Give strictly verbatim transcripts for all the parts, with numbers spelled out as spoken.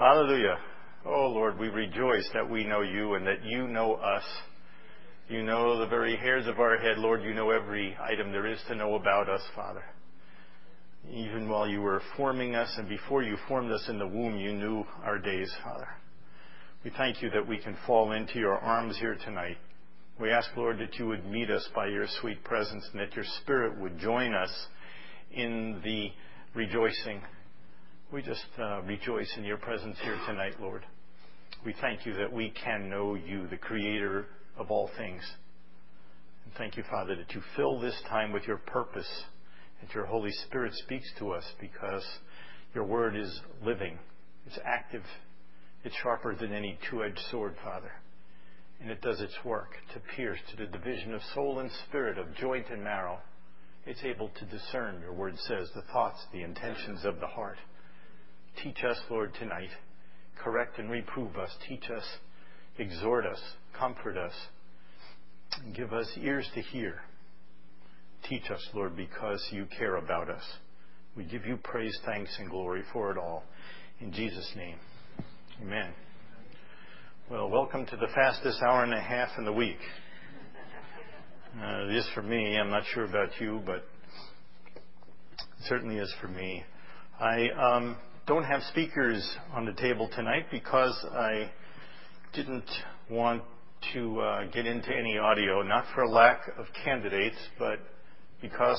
Hallelujah. Oh, Lord, we rejoice that we know you and that you know us. You know the very hairs of our head, Lord. You know every item there is to know about us, Father. Even while you were forming us and before you formed us in the womb, you knew our days, Father. We thank you that we can fall into your arms here tonight. We ask, Lord, that you would meet us by your sweet presence and that your Spirit would join us in the rejoicing. We just uh, rejoice in your presence here tonight, Lord. We thank you that we can know you, the Creator of all things. And thank you, Father, that you fill this time with your purpose and your Holy Spirit speaks to us because your word is living. It's active. It's sharper than any two-edged sword, Father. And it does its work to pierce to the division of soul and spirit, of joint and marrow. It's able to discern, your word says, the thoughts, the intentions of the heart. Teach us, Lord, tonight. Correct and reprove us. Teach us, exhort us, comfort us, and give us ears to hear. Teach us, Lord, because you care about us. We give you praise, thanks, and glory for it all. In Jesus' name, amen. Well, welcome to the fastest hour and a half in the week. Uh, it is for me. I'm not sure about you, but it certainly is for me. I um, don't have speakers on the table tonight because I didn't want to uh, get into any audio, not for a lack of candidates, but because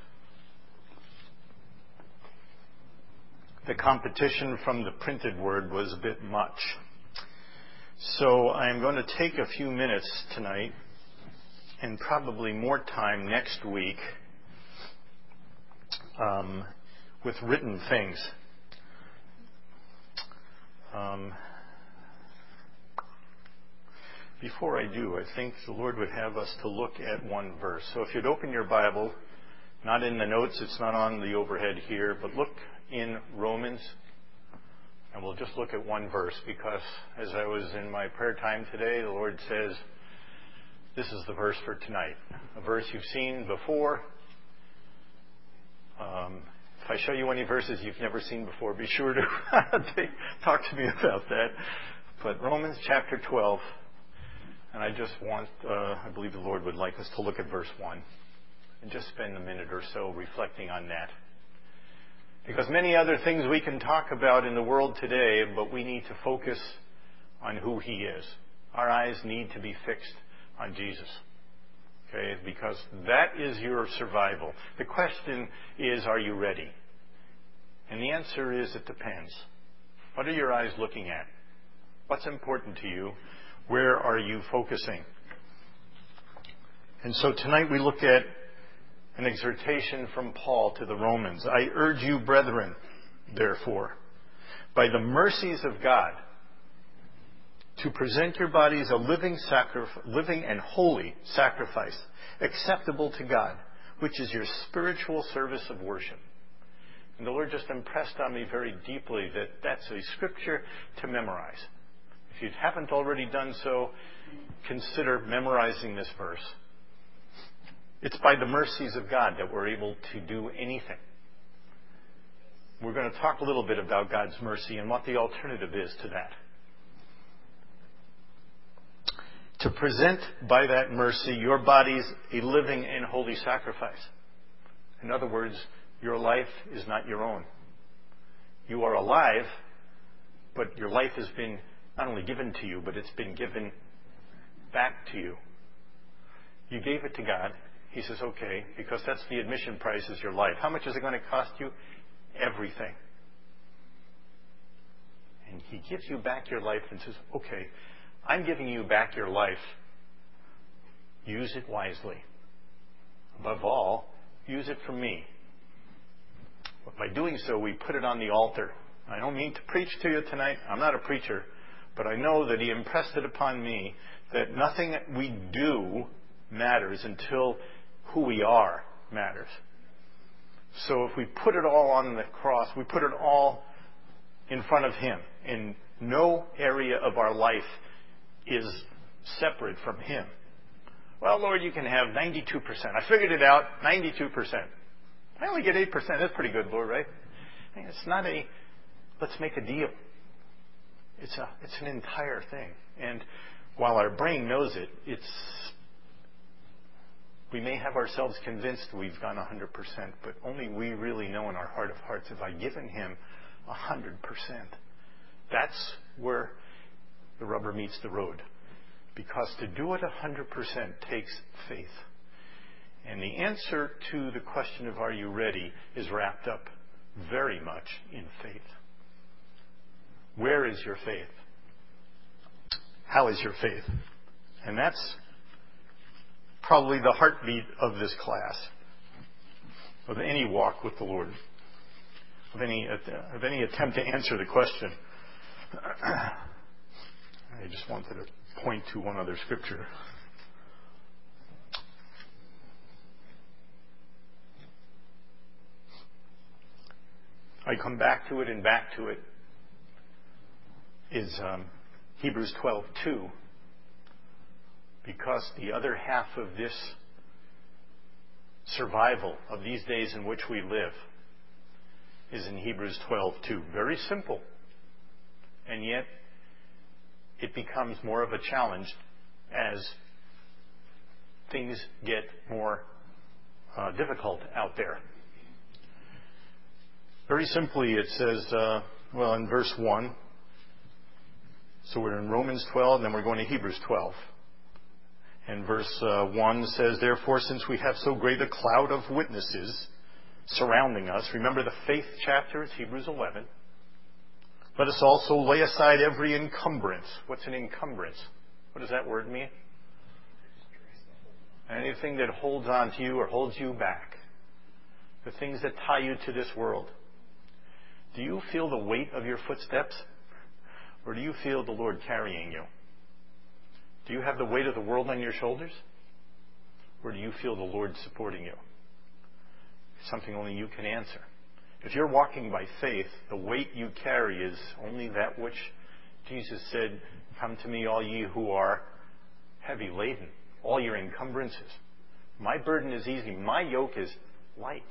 the competition from the printed word was a bit much. So I'm going to take a few minutes tonight and probably more time next week um, with written things. Um, before I do, I think the Lord would have us to look at one verse. So if you'd open your Bible, not in the notes, it's not on the overhead here, but look in Romans, and we'll just look at one verse because as I was in my prayer time today, the Lord says, this is the verse for tonight. A verse you've seen before. Um, If I show you any verses you've never seen before, be sure to talk to me about that. But Romans chapter twelve, and I just want, uh, I believe the Lord would like us to look at verse one and just spend a minute or so reflecting on that. Because many other things we can talk about in the world today, but we need to focus on who He is. Our eyes need to be fixed on Jesus. Okay, because that is your survival. The question is, are you ready? And the answer is, it depends. What are your eyes looking at? What's important to you? Where are you focusing? And so tonight we look at an exhortation from Paul to the Romans. I urge you, brethren, therefore, by the mercies of God, to present your bodies a living, sacrifice, living and holy sacrifice, acceptable to God, which is your spiritual service of worship. And the Lord just impressed on me very deeply that that's a scripture to memorize. If you haven't already done so, consider memorizing this verse. It's by the mercies of God that we're able to do anything. We're going to talk a little bit about God's mercy and what the alternative is to that. To present by that mercy your bodies a living and holy sacrifice. In other words, your life is not your own. You are alive, but your life has been not only given to you, but it's been given back to you. You gave it to God. He says, okay, because that's the admission price is your life. How much is it going to cost you? Everything. And He gives you back your life and says, okay, I'm giving you back your life. Use it wisely. Above all, use it for me. But by doing so, we put it on the altar. I don't mean to preach to you tonight. I'm not a preacher. But I know that He impressed it upon me that nothing we do matters until who we are matters. So if we put it all on the cross, we put it all in front of Him. And no area of our life is separate from Him. Well, Lord, you can have ninety-two percent. I figured it out, ninety-two percent. I only get eight percent. That's pretty good, Lord, right? It's not a, let's make a deal. It's a, it's an entire thing. And while our brain knows it, it's, we may have ourselves convinced we've gone one hundred percent, but only we really know in our heart of hearts, have I given him one hundred percent? That's where the rubber meets the road. Because to do it one hundred percent takes faith. And the answer to the question of are you ready is wrapped up very much in faith. Where is your faith? How is your faith? And that's probably the heartbeat of this class, of any walk with the Lord, of any, of any attempt to answer the question. I just wanted to point to one other scripture. I come back to it and back to it is um, Hebrews twelve two, because the other half of this survival of these days in which we live is in Hebrews twelve two. Very simple, and yet it becomes more of a challenge as things get more uh, difficult out there. Very simply, it says, uh, well, in verse one, so we're in Romans twelve, and then we're going to Hebrews twelve. And verse uh, one says, therefore, since we have so great a cloud of witnesses surrounding us, remember the faith chapter, it's Hebrews eleven, let us also lay aside every encumbrance. What's an encumbrance? What does that word mean? Anything that holds on to you or holds you back. The things that tie you to this world. Do you feel the weight of your footsteps? Or do you feel the Lord carrying you? Do you have the weight of the world on your shoulders? Or do you feel the Lord supporting you? It's something only you can answer. If you're walking by faith, the weight you carry is only that which Jesus said, come to me, all ye who are heavy laden, all your encumbrances. My burden is easy. My yoke is light.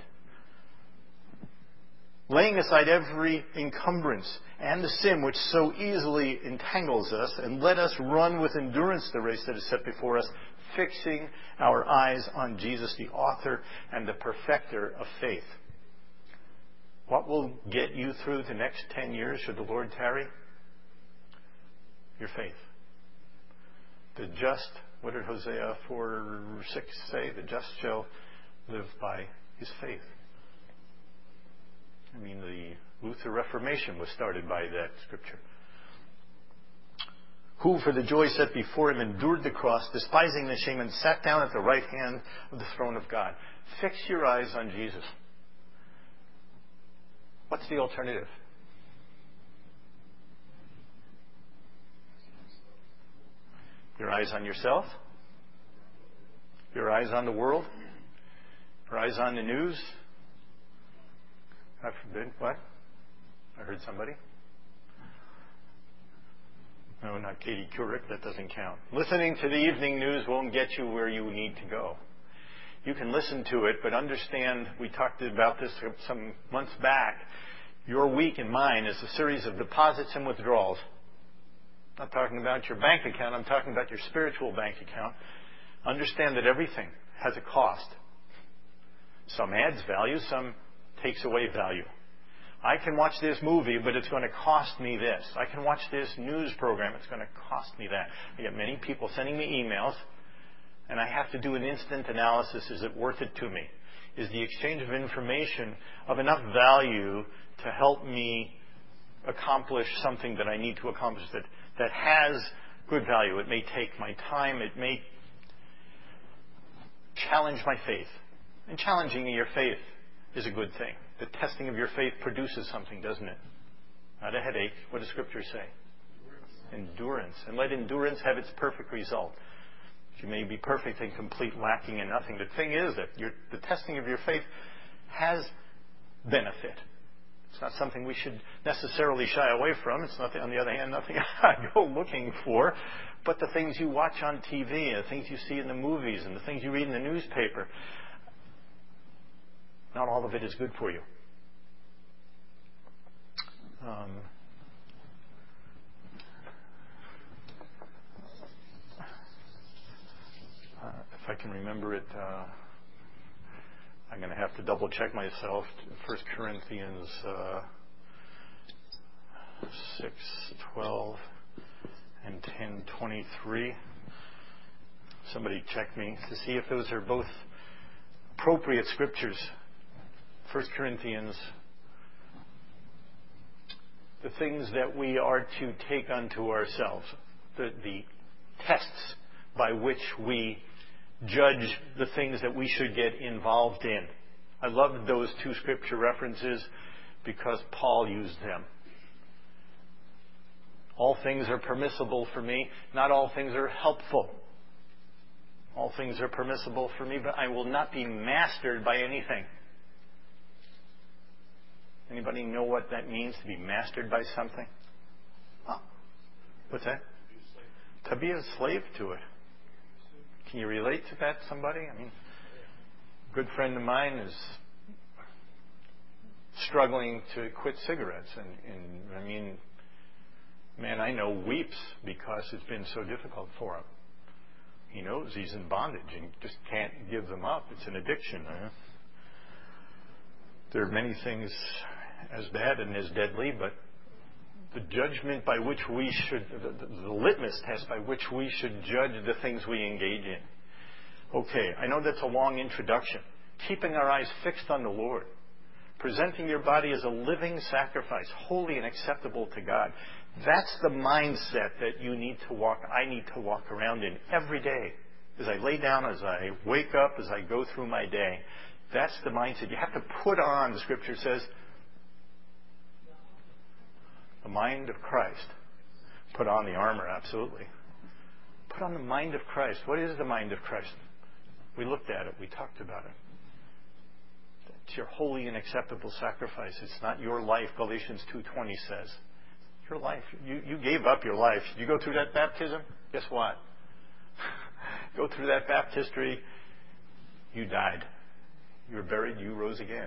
Laying aside every encumbrance and the sin which so easily entangles us, and let us run with endurance the race that is set before us, fixing our eyes on Jesus, the author and the perfecter of faith. What will get you through the next ten years should the Lord tarry? Your faith. The just, what did Hosea four six say? The just shall live by his faith. I mean, the Luther Reformation was started by that scripture. Who, for the joy set before him, endured the cross, despising the shame, and sat down at the right hand of the throne of God. Fix your eyes on Jesus. What's the alternative? Your eyes on yourself? Your eyes on the world? Your eyes on the news? God forbid. What? I heard somebody. No, not Katie Couric. That doesn't count. Listening to the evening news won't get you where you need to go. You can listen to it, but understand, we talked about this some months back, your week and mine is a series of deposits and withdrawals. I'm not talking about your bank account. I'm talking about your spiritual bank account. Understand that everything has a cost. Some adds value, some takes away value. I can watch this movie, but it's going to cost me this. I can watch this news program. It's going to cost me that. I get many people sending me emails, and I have to do an instant analysis. Is it worth it to me? Is the exchange of information of enough value to help me accomplish something that I need to accomplish that, that has good value? It may take my time. It may challenge my faith. And challenging your faith is a good thing. The testing of your faith produces something, doesn't it? Not a headache. What does Scripture say? Endurance. Endurance. And let endurance have its perfect result. You may be perfect and complete, lacking in nothing. The thing is that your, the testing of your faith has benefit. It's not something we should necessarily shy away from. It's not, on the other hand, nothing I go looking for. But the things you watch on T V, the things you see in the movies, and the things you read in the newspaper, not all of it is good for you. Um, can remember it. Uh, I'm going to have to double check myself. First Corinthians uh, six twelve and ten twenty-three. Somebody check me to see if those are both appropriate scriptures. First Corinthians, the things that we are to take unto ourselves, the, the tests by which we judge the things that we should get involved in. I love those two scripture references because Paul used them. All things are permissible for me. Not all things are helpful. All things are permissible for me, but I will not be mastered by anything. Anybody know what that means, to be mastered by something? Oh. What's that? To be a slave to it. Can you relate to that, somebody? I mean, a good friend of mine is struggling to quit cigarettes. And, and I mean, man I know weeps because it's been so difficult for him. He knows he's in bondage and just can't give them up. It's an addiction. Huh? There are many things as bad and as deadly, but the judgment by which we should, the, the, the litmus test by which we should judge the things we engage in. Okay, I know that's a long introduction. Keeping our eyes fixed on the Lord. Presenting your body as a living sacrifice, holy and acceptable to God. That's the mindset that you need to walk, I need to walk around in every day. As I lay down, as I wake up, as I go through my day. That's the mindset. You have to put on, the scripture says, the mind of Christ. Put on the armor, absolutely. Put on the mind of Christ. What is the mind of Christ? We looked at it. We talked about it. It's your holy and acceptable sacrifice. It's not your life, Galatians two twenty says. Your life. You, you gave up your life. You go through that baptism, guess what? Go through that baptistry, you died. You were buried, you rose again.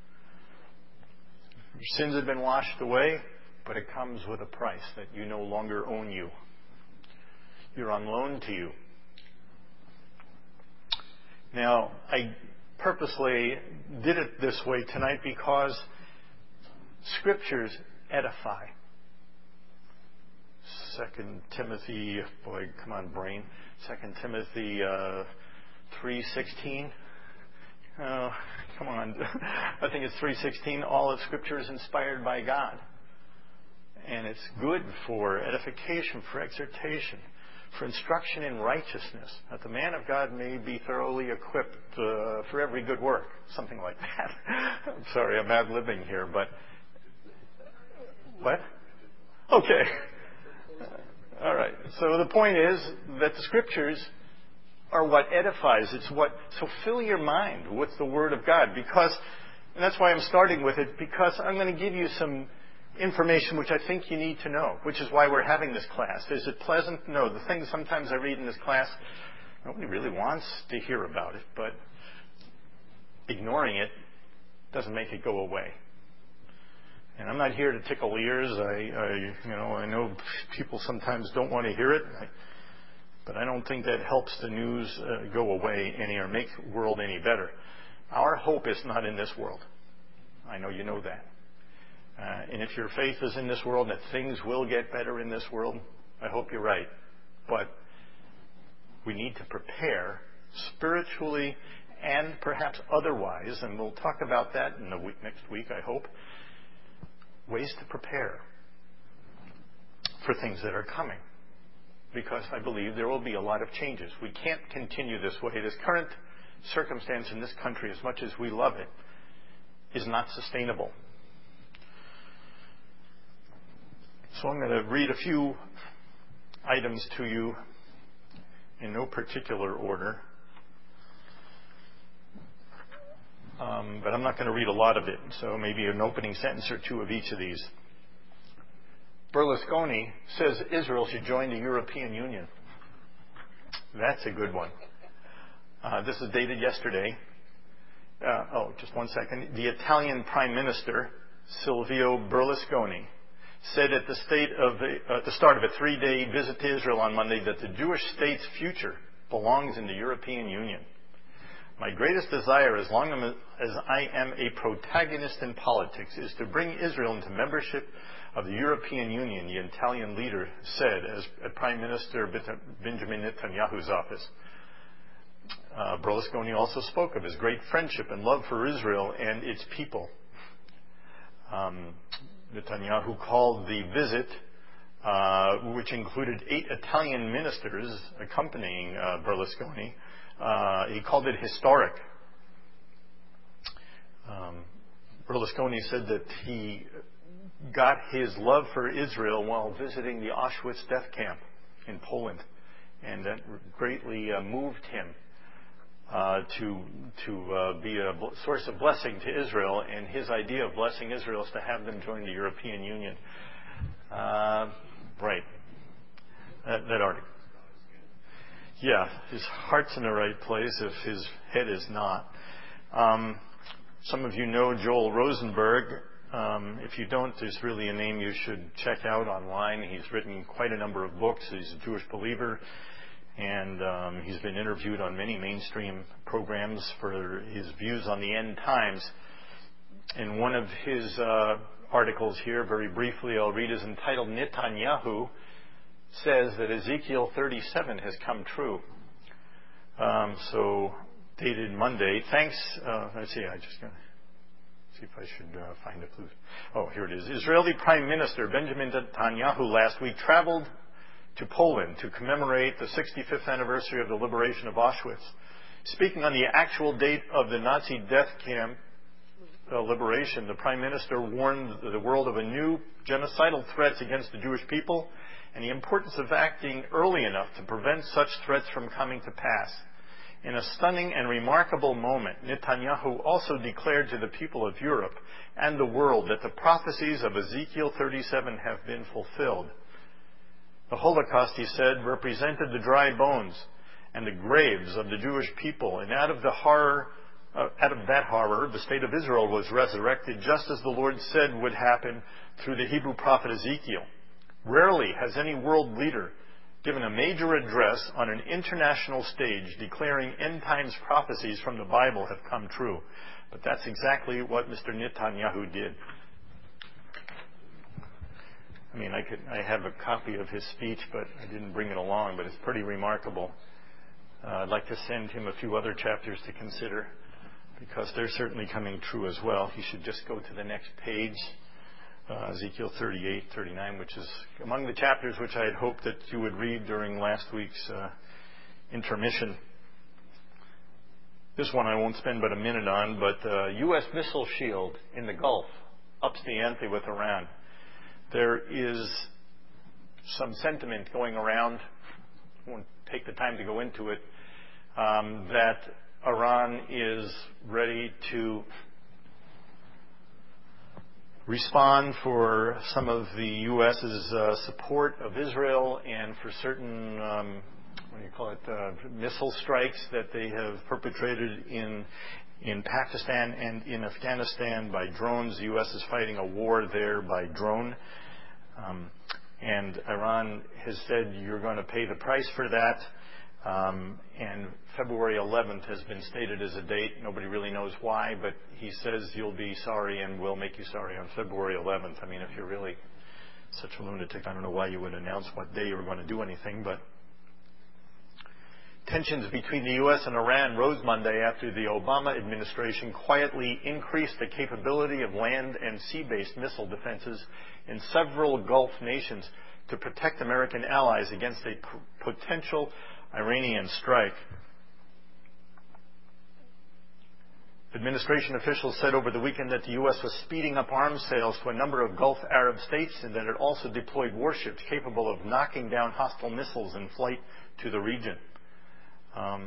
Your sins have been washed away, but it comes with a price that you no longer own you. You're on loan to you. Now, I purposely did it this way tonight because Scriptures edify. Second Timothy, boy, come on, brain. Second Timothy uh, three sixteen. Oh, come on. I think it's three sixteen. All of Scripture is inspired by God. And it's good for edification, for exhortation, for instruction in righteousness, that the man of God may be thoroughly equipped uh, for every good work. Something like that. I'm sorry, I'm ad-libbing here, but... What? Okay. All right. So the point is that the Scriptures are what edifies. It's what... So fill your mind with the Word of God, because... And that's why I'm starting with it, because I'm going to give you some information which I think you need to know, which is why we're having this class. Is it pleasant? No. The things sometimes I read in this class, nobody really wants to hear about it, but ignoring it doesn't make it go away. And I'm not here to tickle ears. I, I you know, I know people sometimes don't want to hear it, I, but I don't think that helps the news uh, go away any or make the world any better. Our hope is not in this world. I know you know that. Uh, and if your faith is in this world, that things will get better in this world, I hope you're right. But we need to prepare spiritually and perhaps otherwise, and we'll talk about that in the week, next week, I hope, ways to prepare for things that are coming. Because I believe there will be a lot of changes. We can't continue this way. This current circumstance in this country, as much as we love it, is not sustainable. So I'm going to read a few items to you in no particular order. Um, but I'm not going to read a lot of it, so maybe an opening sentence or two of each of these. Berlusconi says Israel should join the European Union. That's a good one. Uh, this is dated yesterday. Uh, oh, just one second. The Italian Prime Minister, Silvio Berlusconi, said at the, state of the, uh, at the start of a three-day visit to Israel on Monday that the Jewish state's future belongs in the European Union. My greatest desire, as long as I am a protagonist in politics, is to bring Israel into membership of the European Union, the Italian leader said as at Prime Minister Benjamin Netanyahu's office. Uh, Berlusconi also spoke of his great friendship and love for Israel and its people. Um, Netanyahu called the visit, uh, which included eight Italian ministers accompanying uh, Berlusconi, uh, he called it historic. Um, Berlusconi said that he got his love for Israel while visiting the Auschwitz death camp in Poland, and that greatly uh, moved him uh, to to uh, be a bl- source of blessing to Israel. And his idea of blessing Israel is to have them join the European Union. Uh, right, that, that article. Yeah, his heart's in the right place if his head is not. Um, some of you know Joel Rosenberg. Um, if you don't, there's really a name you should check out online. He's written quite a number of books. He's a Jewish believer, and um, he's been interviewed on many mainstream programs for his views on the end times. In one of his uh, articles here, very briefly, I'll read, is entitled Netanyahu says that Ezekiel thirty-seven has come true. Um, so, dated Monday. Thanks. Uh, let's see. I just got to see if I should uh, find a clue. Oh, here it is. Israeli Prime Minister Benjamin Netanyahu last week traveled to Poland to commemorate the sixty-fifth anniversary of the liberation of Auschwitz. Speaking on the actual date of the Nazi death camp uh, liberation, the Prime Minister warned the world of a new genocidal threats against the Jewish people and the importance of acting early enough to prevent such threats from coming to pass. In a stunning and remarkable moment, Netanyahu also declared to the people of Europe and the world that the prophecies of Ezekiel thirty-seven have been fulfilled. The Holocaust, he said, represented the dry bones and the graves of the Jewish people, and out of the horror, uh, out of that horror, the state of Israel was resurrected, just as the Lord said would happen through the Hebrew prophet Ezekiel. Rarely has any world leader given a major address on an international stage declaring end times prophecies from the Bible have come true. But that's exactly what Mister Netanyahu did. I mean, I could, I have a copy of his speech, but I didn't bring it along, but it's pretty remarkable. Uh, I'd like to send him a few other chapters to consider, because they're certainly coming true as well. He should just go to the next page. Uh, Ezekiel thirty-eight, thirty-nine, which is among the chapters which I had hoped that you would read during last week's uh, intermission. This one I won't spend but a minute on, but uh, U S missile shield in the Gulf ups the ante with Iran. There is some sentiment going around, I won't take the time to go into it, um, that Iran is ready to respond for some of the U S's uh, support of Israel and for certain, um, what do you call it, uh, missile strikes that they have perpetrated in in Pakistan and in Afghanistan by drones. The U S is fighting a war there by drone. Um, and Iran has said you're going to pay the price for that. Um, and February eleventh has been stated as a date. Nobody really knows why, but he says you'll be sorry and we'll make you sorry on February eleventh. I mean, if you're really such a lunatic, I don't know why you would announce what day you were going to do anything, but tensions between the U S and Iran rose Monday after the Obama administration quietly increased the capability of land and sea-based missile defenses in several Gulf nations to protect American allies against a p- potential Iranian strike. Administration officials said over the weekend that the U S was speeding up arms sales to a number of Gulf Arab states and that it also deployed warships capable of knocking down hostile missiles in flight to the region. Um,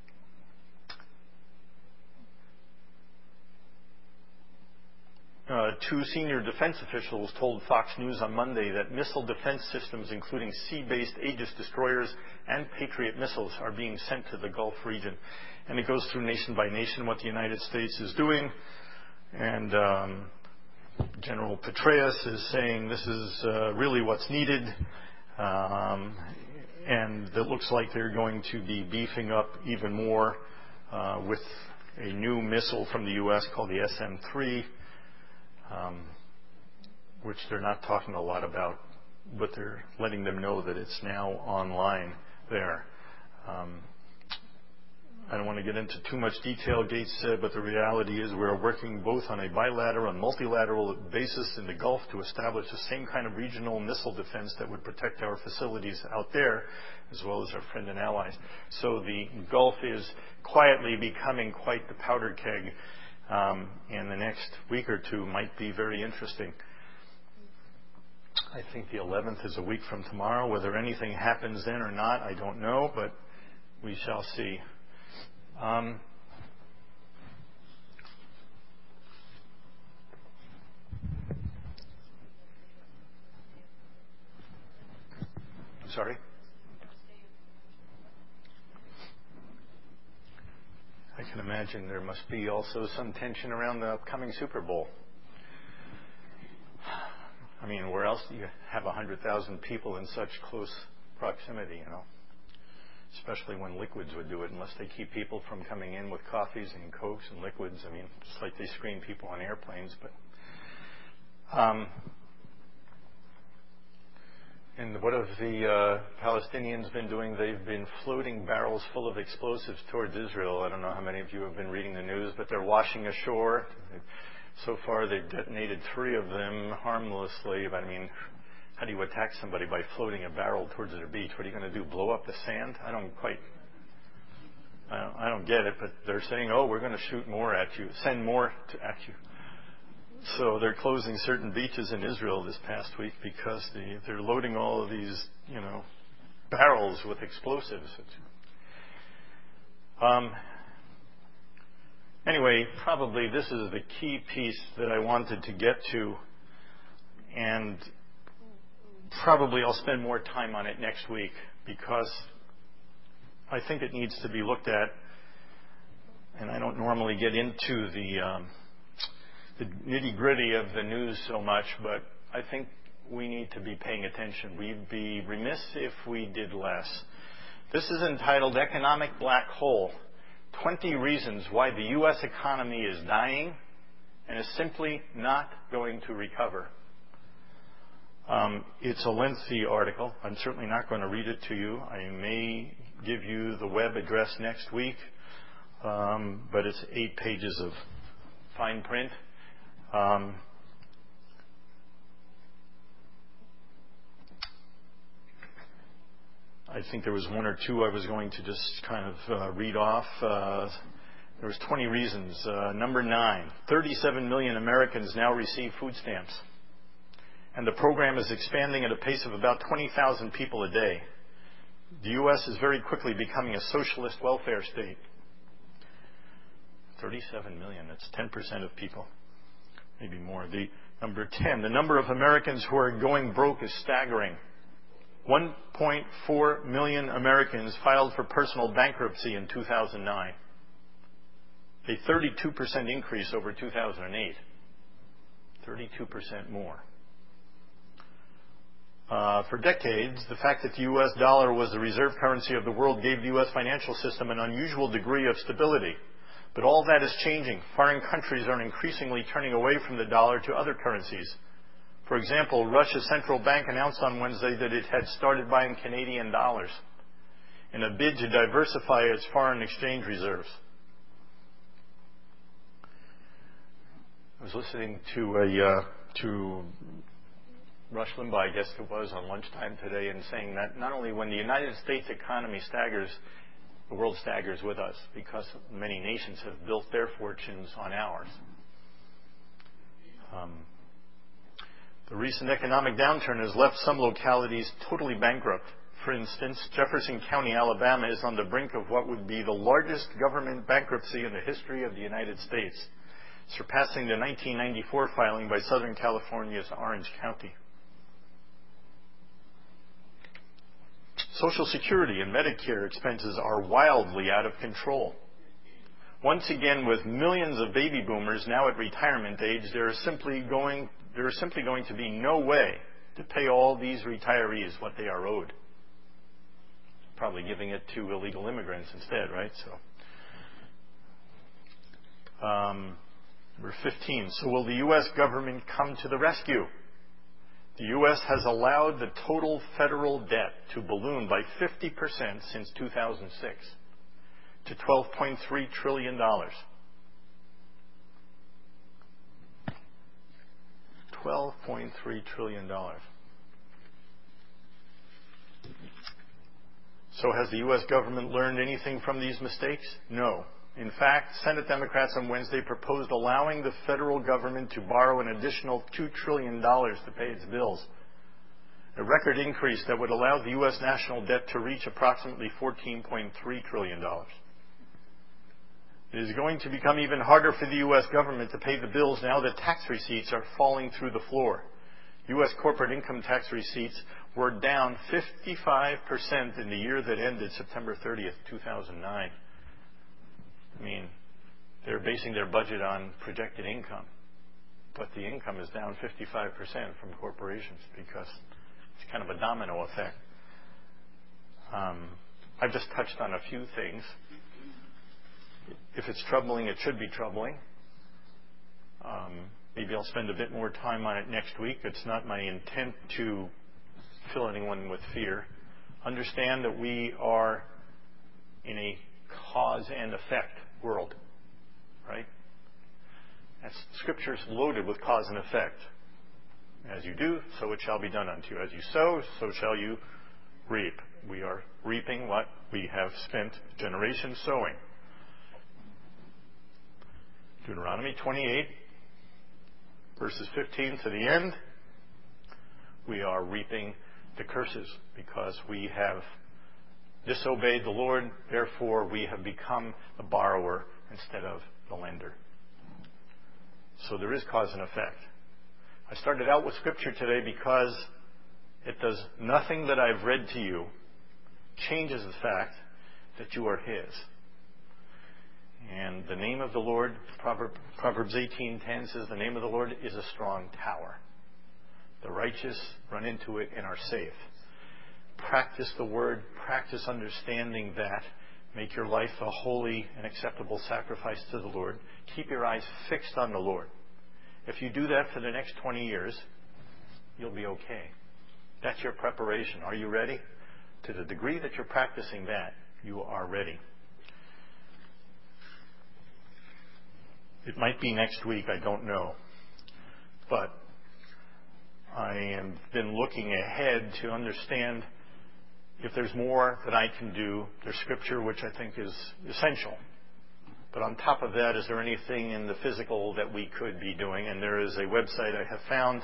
Uh, two senior defense officials told Fox News on Monday that missile defense systems, including sea-based Aegis destroyers and Patriot missiles, are being sent to the Gulf region. And it goes through nation by nation what the United States is doing. And um, General Petraeus is saying this is uh, really what's needed. Um, and it looks like they're going to be beefing up even more uh, with a new missile from the U S called the S M three, um, which they're not talking a lot about, but they're letting them know that it's now online there. Um, I don't want to get into too much detail, Gates said, but the reality is we're working both on a bilateral and multilateral basis in the Gulf to establish the same kind of regional missile defense that would protect our facilities out there, as well as our friend and allies. So the Gulf is quietly becoming quite the powder keg, um, and the next week or two might be very interesting. I think the eleventh is a week from tomorrow. Whether anything happens then or not, I don't know, but we shall see. Um, I'm sorry? I can imagine there must be also some tension around the upcoming Super Bowl. I mean, where else do you have one hundred thousand people in such close proximity, you know? Especially when liquids would do it, unless they keep people from coming in with coffees and Cokes and liquids. I mean, just like they screen people on airplanes. But, um, and what have the uh, Palestinians been doing? They've been floating barrels full of explosives towards Israel. I don't know how many of you have been reading the news, but they're washing ashore. So far, they've detonated three of them harmlessly. But I mean, how do you attack somebody by floating a barrel towards their beach? What are you going to do, blow up the sand? I don't quite, I don't, I don't get it, but they're saying, oh, we're going to shoot more at you, send more to, at you. So they're closing certain beaches in Israel this past week because the, they're loading all of these, you know, barrels with explosives. Um, anyway, probably this is the key piece that I wanted to get to, and probably I'll spend more time on it next week because I think it needs to be looked at, and I don't normally get into the, um, the nitty-gritty of the news so much, but I think we need to be paying attention. We'd be remiss if we did less. This is entitled Economic Black Hole, twenty Reasons Why the U S Economy is Dying and is Simply Not Going to Recover. Um, it's a lengthy article. I'm certainly not going to read it to you. I may give you the web address next week, um, but it's eight pages of fine print. Um, I think there was one or two I was going to just kind of uh, read off. Uh, there was twenty reasons. Uh, number nine, thirty-seven million Americans now receive food stamps. And the program is expanding at a pace of about twenty thousand people a day. The U S is very quickly becoming a socialist welfare state. thirty-seven million, that's ten percent of people, maybe more. The number ten, the number of Americans who are going broke is staggering. one point four million Americans filed for personal bankruptcy in two thousand nine, a thirty-two percent increase over two thousand eight, thirty-two percent more. Uh, for decades, the fact that the U S dollar was the reserve currency of the world gave the U S financial system an unusual degree of stability. But all that is changing. Foreign countries are increasingly turning away from the dollar to other currencies. For example, Russia's central bank announced on Wednesday that it had started buying Canadian dollars in a bid to diversify its foreign exchange reserves. I was listening to a uh, to Rush Limbaugh, I guess it was, on lunchtime today, and saying that not only when the United States economy staggers, the world staggers with us because many nations have built their fortunes on ours. Um, the recent economic downturn has left some localities totally bankrupt. For instance, Jefferson County, Alabama is on the brink of what would be the largest government bankruptcy in the history of the United States, surpassing the nineteen ninety-four filing by Southern California's Orange County. Social Security and Medicare expenses are wildly out of control. Once again, with millions of baby boomers now at retirement age, there is simply going, there is simply going to be no way to pay all these retirees what they are owed. probably giving it to illegal immigrants instead, right? So, um, number fifteen. So will the U S government come to the rescue? The U S has allowed the total federal debt to balloon by fifty percent since two thousand six to twelve point three trillion dollars. twelve point three trillion dollars. So has the U S government learned anything from these mistakes? No. In fact, Senate Democrats on Wednesday proposed allowing the federal government to borrow an additional two trillion dollars to pay its bills, a record increase that would allow the U S national debt to reach approximately fourteen point three trillion dollars. It is going to become even harder for the U S government to pay the bills now that tax receipts are falling through the floor. U S corporate income tax receipts were down fifty-five percent in the year that ended September thirtieth, two thousand nine. I mean, they're basing their budget on projected income, but the income is down fifty-five percent from corporations because it's kind of a domino effect. Um, I've just touched on a few things. If it's troubling, it should be troubling. Um, maybe I'll spend a bit more time on it next week. It's not my intent to fill anyone with fear. Understand that we are in a cause and effect world, right? That's, Scripture's loaded with cause and effect. As you do, so it shall be done unto you. As you sow, so shall you reap. We are reaping what we have spent generations sowing. Deuteronomy twenty-eight, verses fifteen to the end, we are reaping the curses because we have disobeyed the Lord. Therefore, we have become the borrower instead of the lender. So there is cause and effect. I started out with Scripture today because it does nothing that I've read to you changes the fact that you are His. And the name of the Lord, Proverbs eighteen ten says, the name of the Lord is a strong tower. The righteous run into it and are safe. Practice the Word. Practice understanding that. Make your life a holy and acceptable sacrifice to the Lord. Keep your eyes fixed on the Lord. If you do that for the next twenty years, you'll be okay. That's your preparation. Are you ready? To the degree that you're practicing that, you are ready. It might be next week, I don't know. But I have been looking ahead to understand if there's more that I can do. There's Scripture, which I think is essential. But on top of that, is there anything in the physical that we could be doing? And there is a website I have found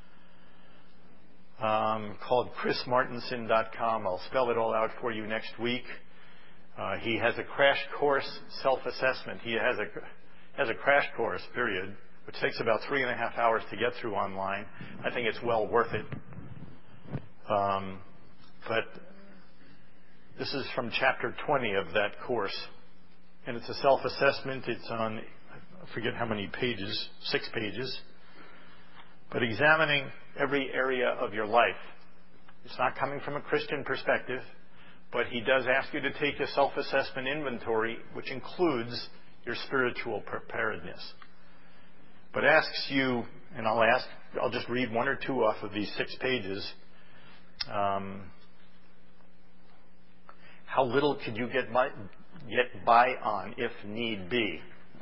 um, called chris martenson dot com. I'll spell it all out for you next week. Uh, he has a crash course self-assessment. He has a has a crash course, period, which takes about three and a half hours to get through online. I think it's well worth it. Um, but this is from chapter twenty of that course. And it's a self-assessment. It's on, I forget how many pages, six pages. But examining every area of your life. It's not coming from a Christian perspective, but he does ask you to take a self-assessment inventory, which includes your spiritual preparedness. But asks you, and I'll ask, I'll just read one or two off of these six pages. Um, how little could you get by, get by on if need be?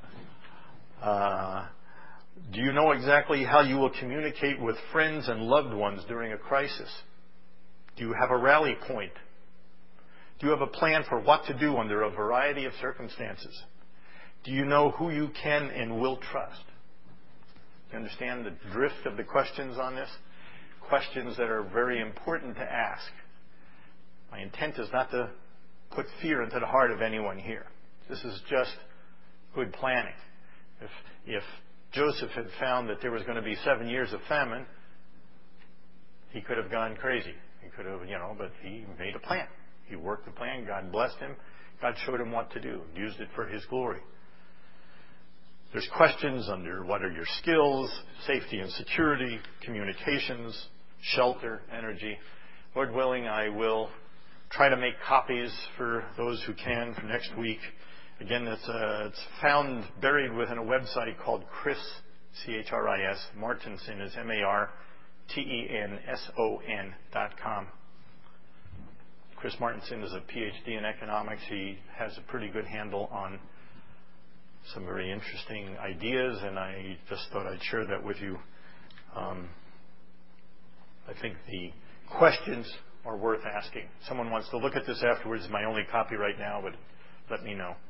Uh, do you know exactly how you will communicate with friends and loved ones during a crisis? Do you have a rally point? Do you have a plan for what to do under a variety of circumstances? Do you know who you can and will trust? Do you understand the drift of the questions on this? Questions that are very important to ask. My intent is not to put fear into the heart of anyone here. This is just good planning. If, if Joseph had found that there was going to be seven years of famine, he could have gone crazy. He could have, you know, but he made a plan. He worked the plan. God blessed him. God showed him what to do. Used it for His glory. There's questions under what are your skills, safety and security, communications, shelter, energy. Lord willing, I will try to make copies for those who can for next week. Again, it's, uh, it's found buried within a website called Chris, C H R I S, Martenson is M A R T E N S O N dot com. Chris Martenson is a P H D in economics. He has a pretty good handle on some very interesting ideas, and I just thought I'd share that with you. Um, I think the questions are worth asking. Someone wants to look at this afterwards. It's my only copy right now, but let me know.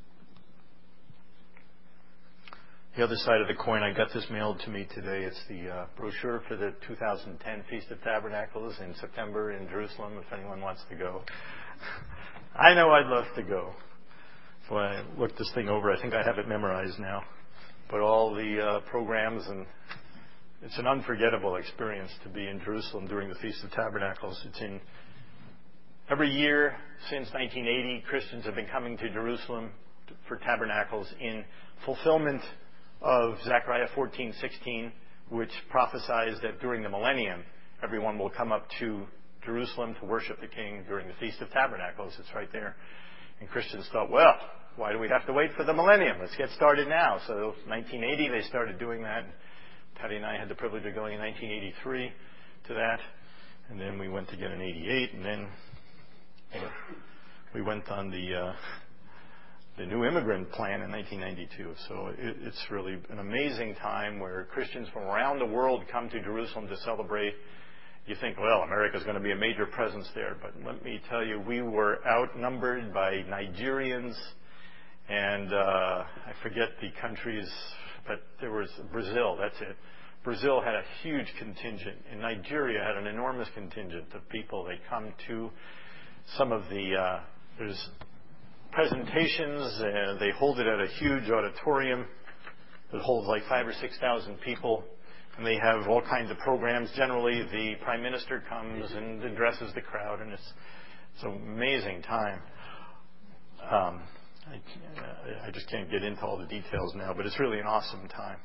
The other side of the coin, I got this mailed to me today. It's the uh, brochure for the two thousand ten Feast of Tabernacles in September in Jerusalem, if anyone wants to go. I know I'd love to go. So I looked this thing over. I think I have it memorized now. But all the uh, programs, and it's an unforgettable experience to be in Jerusalem during the Feast of Tabernacles. It's in every year since nineteen eighty, Christians have been coming to Jerusalem for tabernacles in fulfillment of Zechariah fourteen sixteen, which prophesies that during the millennium, everyone will come up to Jerusalem to worship the King during the Feast of Tabernacles. It's right there. And Christians thought, well, why do we have to wait for the millennium? Let's get started now. So nineteen eighty, they started doing that. Patty and I had the privilege of going in nineteen eighty-three to that. And then we went again in eighty-eight. And then uh, we went on the... Uh, the new immigrant plan in nineteen ninety-two. So it, it's really an amazing time where Christians from around the world come to Jerusalem to celebrate. You think, well, America's going to be a major presence there. But let me tell you, we were outnumbered by Nigerians and uh, I forget the countries, but there was Brazil, that's it. Brazil had a huge contingent, and Nigeria had an enormous contingent of people. They come to some of the, uh, there's presentations, and they hold it at a huge auditorium that holds like five or six thousand people, and they have all kinds of programs. Generally, the prime minister comes and addresses the crowd, and it's it's an amazing time. Um, I, I just can't get into all the details now, but it's really an awesome time.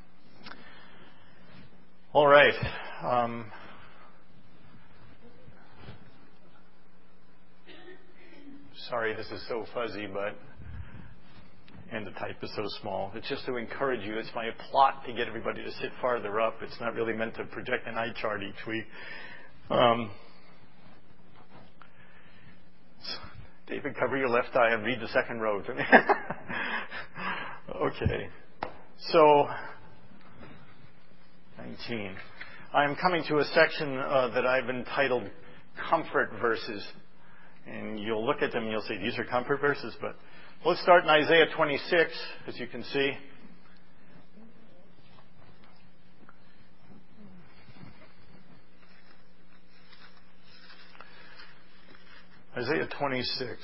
All right. Um, Sorry, this is so fuzzy, but, and the type is so small. It's just to encourage you. It's my plot to get everybody to sit farther up. It's not really meant to project an eye chart each week. Um, David, cover your left eye and read the second row to me. Okay. So, nineteen. I'm coming to a section uh, that I've entitled Comfort Verses. And you'll look at them and you'll say, these are comfort verses. But let's start in Isaiah twenty-six, as you can see. Isaiah twenty-six.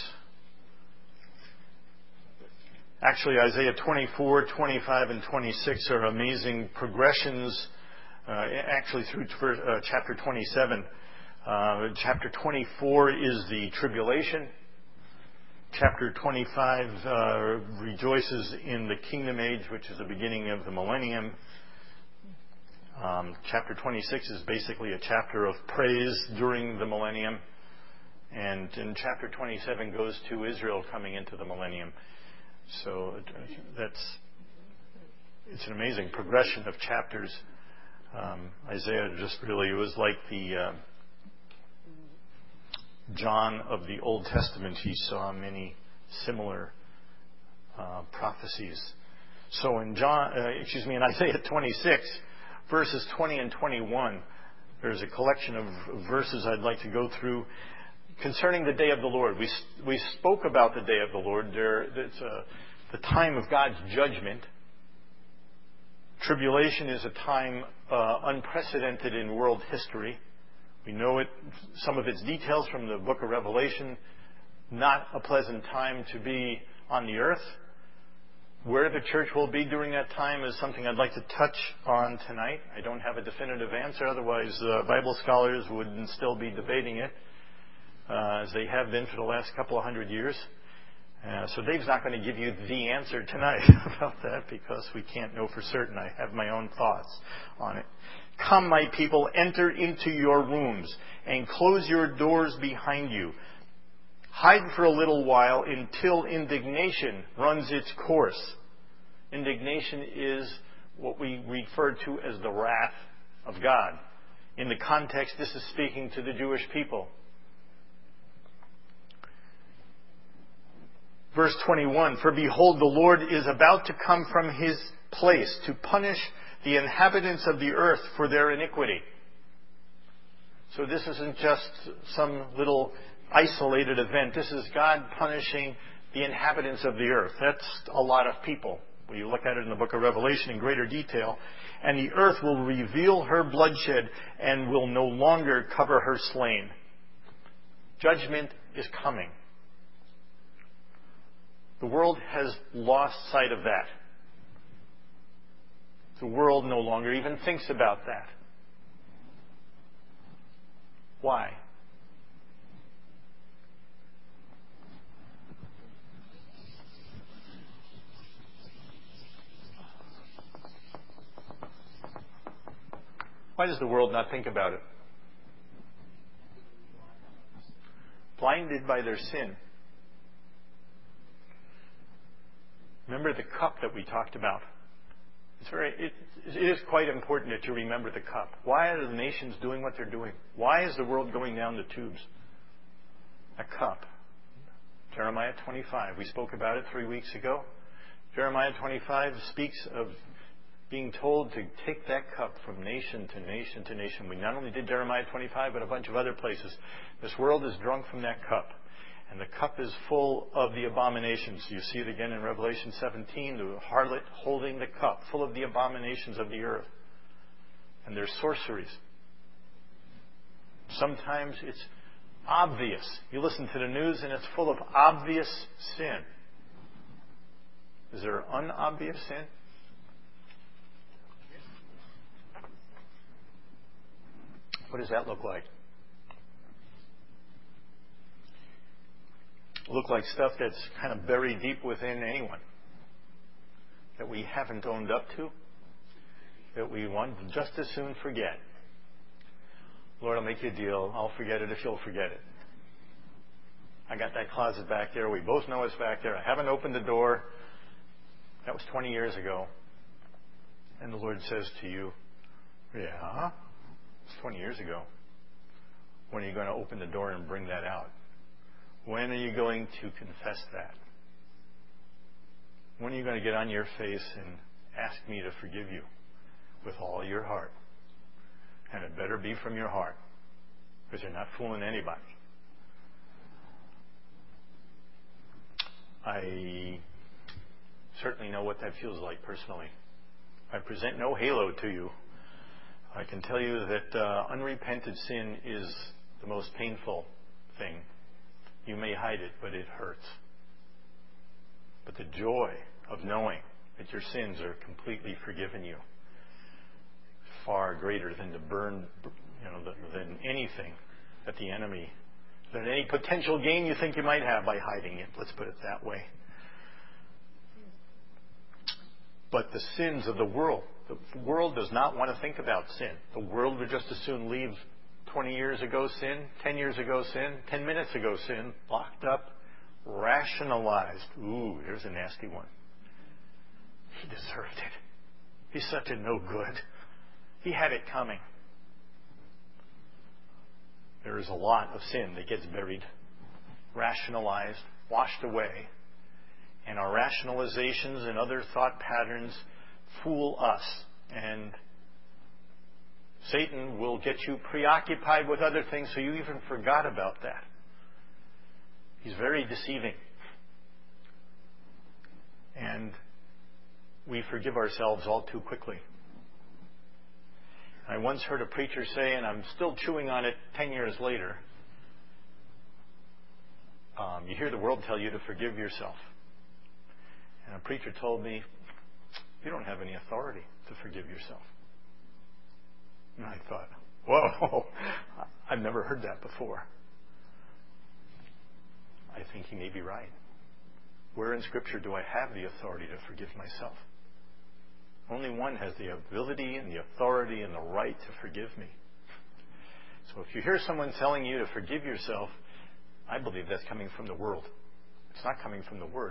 Actually, Isaiah twenty-four, twenty-five, and twenty-six are amazing progressions, uh, actually through uh, chapter twenty-seven. Uh, chapter twenty-four is the tribulation. Chapter twenty-five uh, rejoices in the kingdom age, which is the beginning of the millennium. Um, chapter twenty-six is basically a chapter of praise during the millennium. And in chapter twenty-seven goes to Israel coming into the millennium. So that's, it's an amazing progression of chapters. Um, Isaiah just really, it was like the uh, John of the Old Testament. He saw many similar uh, prophecies. So in John, uh, excuse me, in Isaiah twenty-six, verses twenty and twenty-one, there's a collection of verses I'd like to go through concerning the day of the Lord. We we spoke about the day of the Lord. There, it's a, the time of God's judgment. Tribulation is a time uh, unprecedented in world history. We know it, some of its details from the book of Revelation. Not a pleasant time to be on the earth. Where the church will be during that time is something I'd like to touch on tonight. I don't have a definitive answer. Otherwise, uh, Bible scholars would still be debating it, uh, as they have been for the last couple of hundred years. Uh, so Dave's not going to give you the answer tonight about that because we can't know for certain. I have my own thoughts on it. Come, my people, enter into your rooms and close your doors behind you. Hide for a little while until indignation runs its course. Indignation is what we refer to as the wrath of God. In the context, this is speaking to the Jewish people. Verse twenty-one, for behold, the Lord is about to come from his place to punish the inhabitants of the earth for their iniquity. So this isn't just some little isolated event. This is God punishing the inhabitants of the earth. That's a lot of people. We look at it in the book of Revelation in greater detail. And the earth will reveal her bloodshed and will no longer cover her slain. Judgment is coming. The world has lost sight of that. The world no longer even thinks about that. Why? Why does the world not think about it? Blinded by their sin. Remember the cup that we talked about. It's very, it, it is quite important that you remember the cup. Why are the nations doing what they're doing? Why is the world going down the tubes? A cup. Jeremiah twenty-five. We spoke about it three weeks ago. Jeremiah twenty-five speaks of being told to take that cup from nation to nation to nation. We not only did Jeremiah twenty-five, but a bunch of other places. This world is drunk from that cup. And the cup is full of the abominations. You see it again in Revelation seventeen, the harlot holding the cup full of the abominations of the earth. And their sorceries. Sometimes it's obvious. You listen to the news and it's full of obvious sin. Is there unobvious sin? What does that look like? Look like stuff that's kind of buried deep within anyone that we haven't owned up to, that we want to just as soon forget. Lord, I'll make you a deal. I'll forget it if you'll forget it. I got that closet back there. We both know it's back there. I haven't opened the door. That was twenty years ago. And the Lord says to you, yeah, it's twenty years ago. When are you going to open the door and bring that out? When are you going to confess that? When are you going to get on your face and ask me to forgive you with all your heart? And it better be from your heart, because you're not fooling anybody. I certainly know what that feels like personally. I present no halo to you. I can tell you that uh, unrepented sin is the most painful thing. You may hide it, but it hurts. But the joy of knowing that your sins are completely forgiven you, far greater than the burn, you know, than anything that the enemy, than any potential gain you think you might have by hiding it. Let's put it that way. But the sins of the world, the world does not want to think about sin. The world would just as soon leave twenty years ago sin, ten years ago sin, ten minutes ago sin, locked up, rationalized. Ooh, there's a nasty one. He deserved it. He's such a no good. He had it coming. There is a lot of sin that gets buried, rationalized, washed away. And our rationalizations and other thought patterns fool us. And Satan will get you preoccupied with other things so you even forgot about that. He's very deceiving. And we forgive ourselves all too quickly. I once heard a preacher say, and I'm still chewing on it ten years later, um, you hear the world tell you to forgive yourself. And a preacher told me, you don't have any authority to forgive yourself. And I thought, whoa, I've never heard that before. I think he may be right. Where in Scripture do I have the authority to forgive myself? Only one has the ability and the authority and the right to forgive me. So if you hear someone telling you to forgive yourself, I believe that's coming from the world. It's not coming from the Word.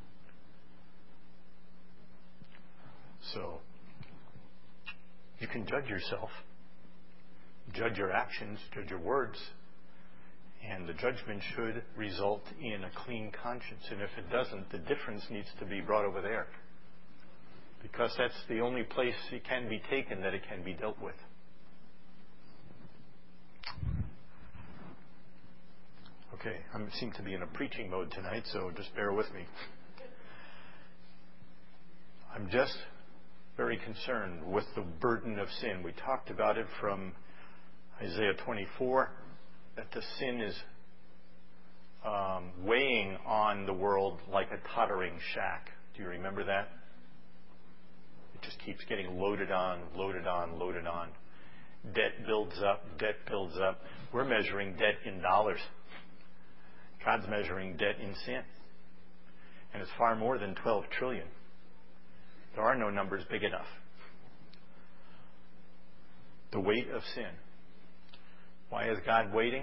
So, you can judge yourself, judge your actions, judge your words, and the judgment should result in a clean conscience. And if it doesn't, the difference needs to be brought over there. Because that's the only place it can be taken, that it can be dealt with. Okay, I seem to be in a preaching mode tonight, so just bear with me. I'm just very concerned with the burden of sin. We talked about it from Isaiah twenty-four, that the sin is um, weighing on the world like a tottering shack. Do you remember that? It just keeps getting loaded on, loaded on, loaded on. Debt builds up, debt builds up. We're measuring debt in dollars. God's measuring debt in sin. And it's far more than twelve trillion. There are no numbers big enough. The weight of sin. Why is God waiting?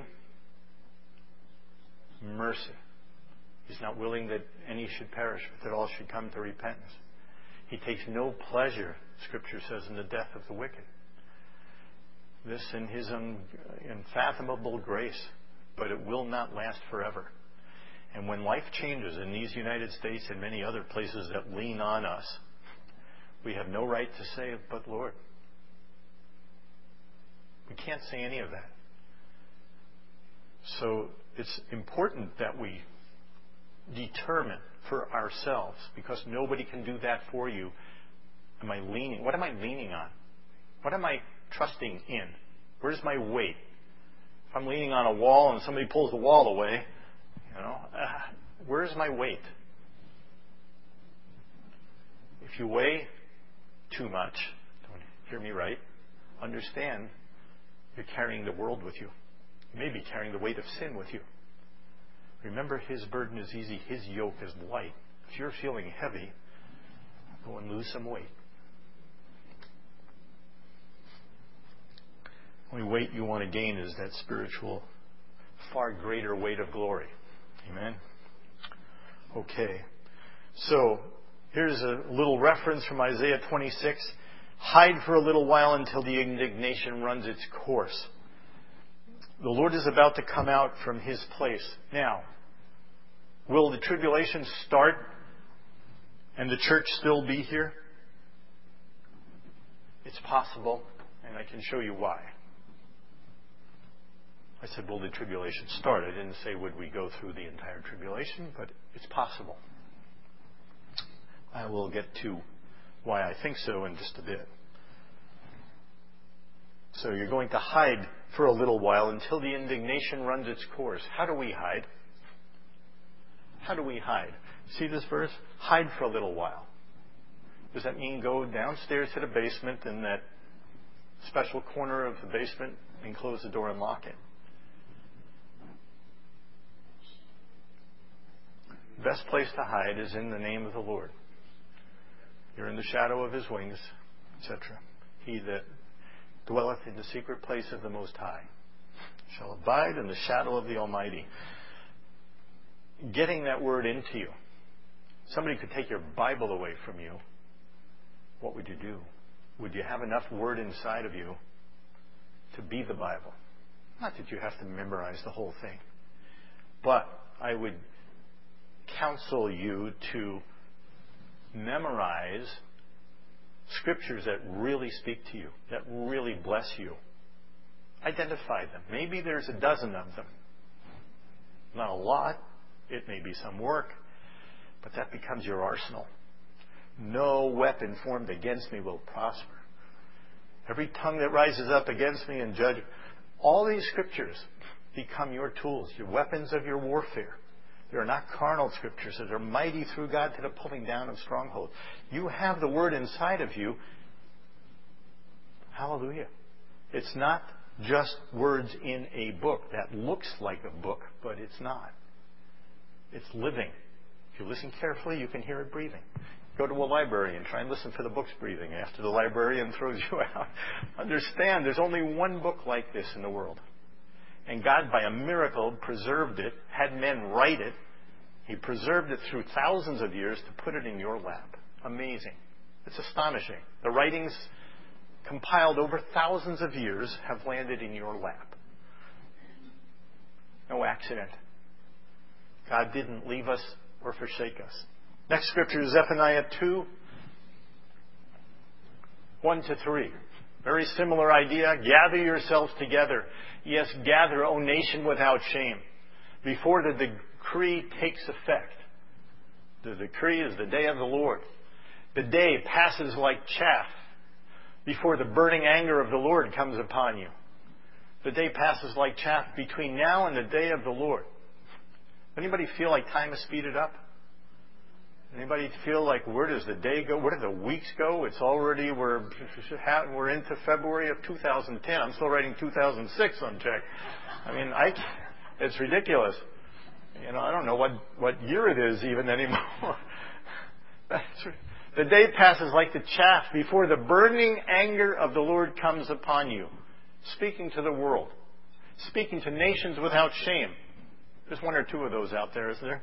Mercy. He's not willing that any should perish, but that all should come to repentance. He takes no pleasure, Scripture says, in the death of the wicked. This in His unfathomable grace, but it will not last forever. And when life changes in these United States and many other places that lean on us, we have no right to say, but Lord. We can't say any of that. So it's important that we determine for ourselves, because nobody can do that for you. Am I leaning? What am I leaning on? What am I trusting in? Where's my weight? If I'm leaning on a wall and somebody pulls the wall away, you know, uh, where's my weight? If you weigh too much, don't hear me right, understand you're carrying the world with you. You may be carrying the weight of sin with you. Remember, His burden is easy, His yoke is light. If you're feeling heavy, go and lose some weight. The only weight you want to gain is that spiritual, far greater weight of glory. Amen? Okay. So, here's a little reference from Isaiah twenty-six. Hide for a little while until the indignation runs its course. The Lord is about to come out from His place. Now, will the tribulation start and the church still be here? It's possible, and I can show you why. I said, will the tribulation start? I didn't say, would we go through the entire tribulation, but it's possible. I will get to why I think so in just a bit. So you're going to hide for a little while until the indignation runs its course. How do we hide? How do we hide? See this verse? Hide for a little while. Does that mean go downstairs to the basement in that special corner of the basement and close the door and lock it? The best place to hide is in the name of the Lord. You're in the shadow of His wings, et cetera. He that dwelleth in the secret place of the Most High shall abide in the shadow of the Almighty. Getting that word into you. Somebody could take your Bible away from you. What would you do? Would you have enough word inside of you to be the Bible? Not that you have to memorize the whole thing. But I would counsel you to memorize scriptures that really speak to you, that really bless you. Identify them. Maybe there's a dozen of them. Not a lot. It may be some work, but that becomes your arsenal. No weapon formed against me will prosper. Every tongue that rises up against me in judgment. All these scriptures become your tools, your weapons of your warfare. They are not carnal scriptures. They are mighty through God to the pulling down of strongholds. You have the Word inside of you. Hallelujah. It's not just words in a book. That looks like a book, but it's not. It's living. If you listen carefully, you can hear it breathing. Go to a library and try and listen for the book's breathing after the librarian throws you out. Understand, there's only one book like this in the world. And God, by a miracle, preserved it, had men write it. He preserved it through thousands of years to put it in your lap. Amazing. It's astonishing. The writings compiled over thousands of years have landed in your lap. No accident. God didn't leave us or forsake us. Next scripture is Zephaniah two, one to three. Very similar idea. Gather yourselves together. Yes, gather, O nation without shame, before the decree takes effect. The decree is the day of the Lord. The day passes like chaff before the burning anger of the Lord comes upon you. The day passes like chaff between now and the day of the Lord. Anybody feel like time is speeded up? Anybody feel like, where does the day go? Where do the weeks go? It's already, we're, we're into February of two thousand ten. I'm still writing two thousand six on check. I mean, I, it's ridiculous. You know, I don't know what, what year it is even anymore. The day passes like the chaff before the burning anger of the Lord comes upon you. Speaking to the world. Speaking to nations without shame. There's one or two of those out there, isn't there?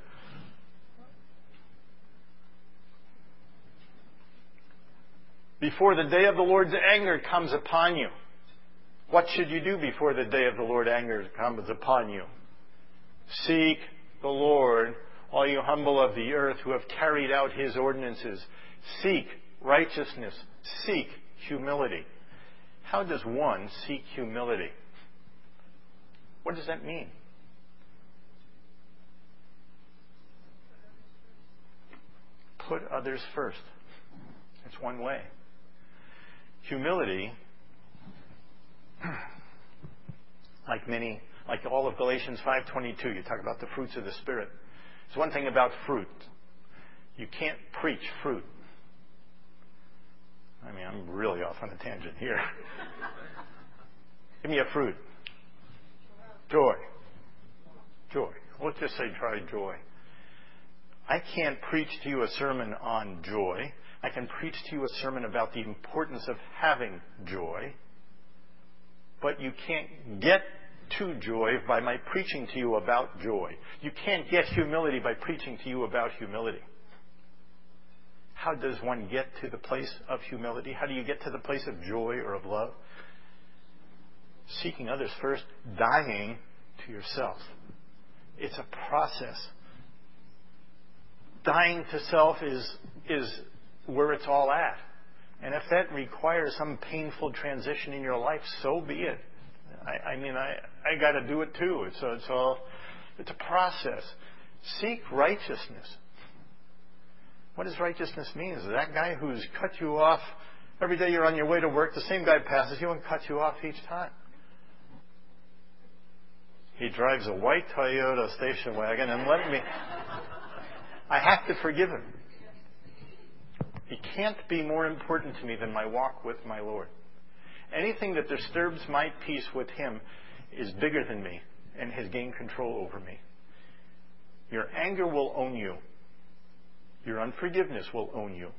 Before the day of the Lord's anger comes upon you. What should you do before the day of the Lord's anger comes upon you? Seek the Lord, all you humble of the earth who have carried out His ordinances. Seek righteousness. Seek humility. How does one seek humility? What does that mean? Put others first. It's one way. Humility, like many, like all of Galatians five twenty-two, you talk about the fruits of the Spirit. There's one thing about fruit. You can't preach fruit. I mean, I'm really off on a tangent here. Give me a fruit. Joy. Joy. Let's just say try joy. I can't preach to you a sermon on joy. I can preach to you a sermon about the importance of having joy. But you can't get to joy by my preaching to you about joy. You can't get humility by preaching to you about humility. How does one get to the place of humility? How do you get to the place of joy or of love? Seeking others first, dying to yourself. It's a process. Dying to self is, is where it's all at. And if that requires some painful transition in your life, so be it. I, I mean, I, I got to do it too. It's, a, it's, all, it's a process. Seek righteousness. What does righteousness mean? Is that guy who's cut you off every day you're on your way to work, the same guy passes you and cuts you off each time. He drives a white Toyota station wagon and let me... I have to forgive him. He can't be more important to me than my walk with my Lord. Anything that disturbs my peace with Him is bigger than me and has gained control over me. Your anger will own you. Your unforgiveness will own you.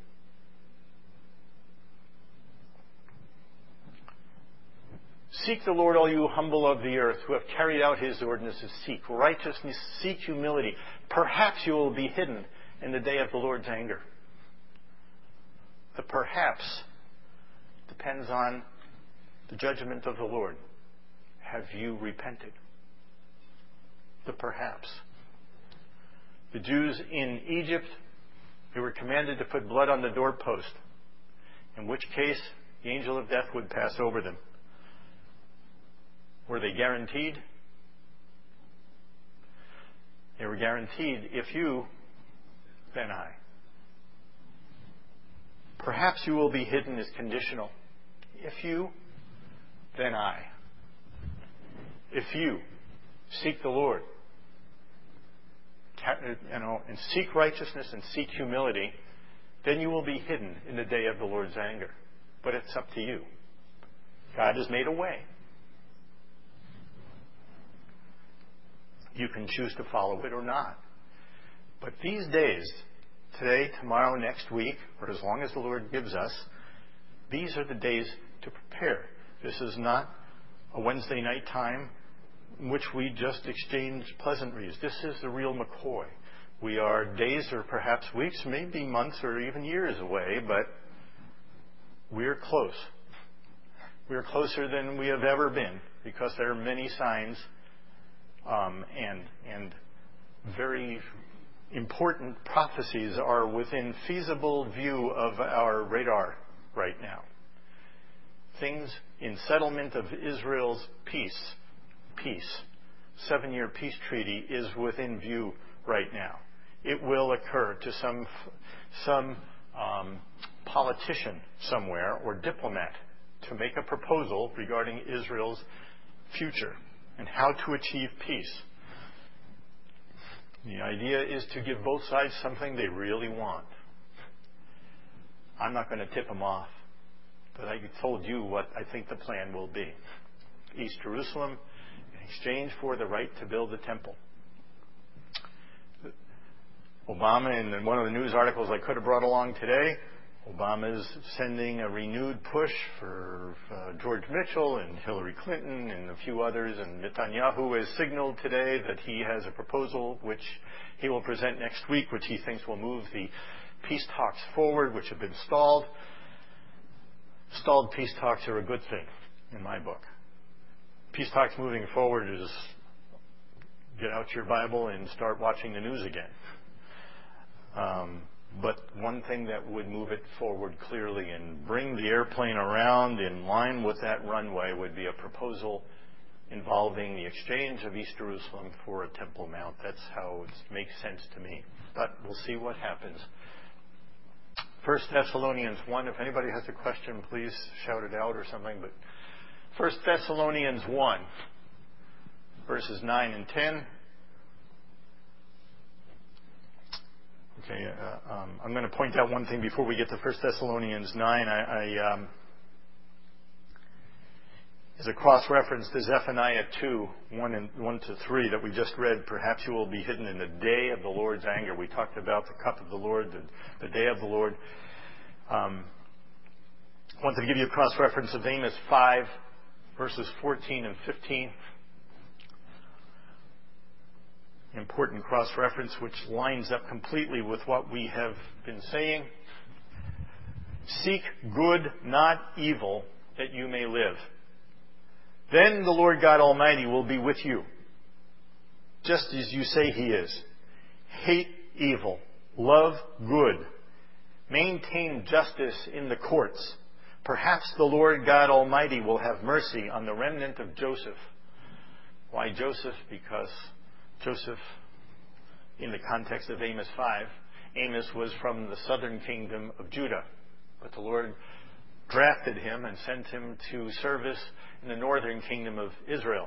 Seek the Lord, all you humble of the earth, who have carried out His ordinances. Seek righteousness, seek humility. Perhaps you will be hidden in the day of the Lord's anger. The perhaps depends on the judgment of the Lord. Have you repented? The perhaps. The Jews in Egypt, they were commanded to put blood on the doorpost, in which case the angel of death would pass over them. Were they guaranteed? They were guaranteed, if you, then I. Perhaps you will be hidden is conditional. If you, then I. If you seek the Lord, you know, and seek righteousness and seek humility, then you will be hidden in the day of the Lord's anger. But it's up to you. God has made a way. You can choose to follow it or not. But these days, today, tomorrow, next week, or as long as the Lord gives us, these are the days to prepare. This is not a Wednesday night time in which we just exchange pleasantries. This is the real McCoy. We are days or perhaps weeks, maybe months or even years away, but we're close. We're closer than we have ever been because there are many signs um, and and very important prophecies are within feasible view of our radar right now. Things in settlement of Israel's peace, peace, seven-year peace treaty is within view right now. It will occur to some some um, politician somewhere or diplomat to make a proposal regarding Israel's future and how to achieve peace. The idea is to give both sides something they really want. I'm not going to tip them off, but I told you what I think the plan will be. East Jerusalem in exchange for the right to build the temple. Obama, in one of the news articles I could have brought along today, Obama is sending a renewed push for uh, George Mitchell and Hillary Clinton and a few others, and Netanyahu has signaled today that he has a proposal which he will present next week, which he thinks will move the peace talks forward, which have been stalled. Stalled peace talks are a good thing, in my book. Peace talks moving forward is get out your Bible and start watching the news again. Um, But one thing that would move it forward clearly and bring the airplane around in line with that runway would be a proposal involving the exchange of East Jerusalem for a Temple Mount. That's how it makes sense to me. But we'll see what happens. First Thessalonians one, if anybody has a question, please shout it out or something. But First Thessalonians one, verses nine and ten. Okay, uh, um, I'm going to point out one thing before we get to First Thessalonians nine. I, I um, as a cross-reference to Zephaniah two, one, and, one to three that we just read, perhaps you will be hidden in the day of the Lord's anger. We talked about the cup of the Lord, the, the day of the Lord. Um, I wanted to give you a cross-reference of Amos five, verses fourteen and fifteen. Important cross-reference which lines up completely with what we have been saying. Seek good, not evil, that you may live. Then the Lord God Almighty will be with you, just as you say He is. Hate evil. Love good. Maintain justice in the courts. Perhaps the Lord God Almighty will have mercy on the remnant of Joseph. Why Joseph? Because Joseph, in the context of Amos five, Amos was from the southern kingdom of Judah. But the Lord drafted him and sent him to service in the northern kingdom of Israel.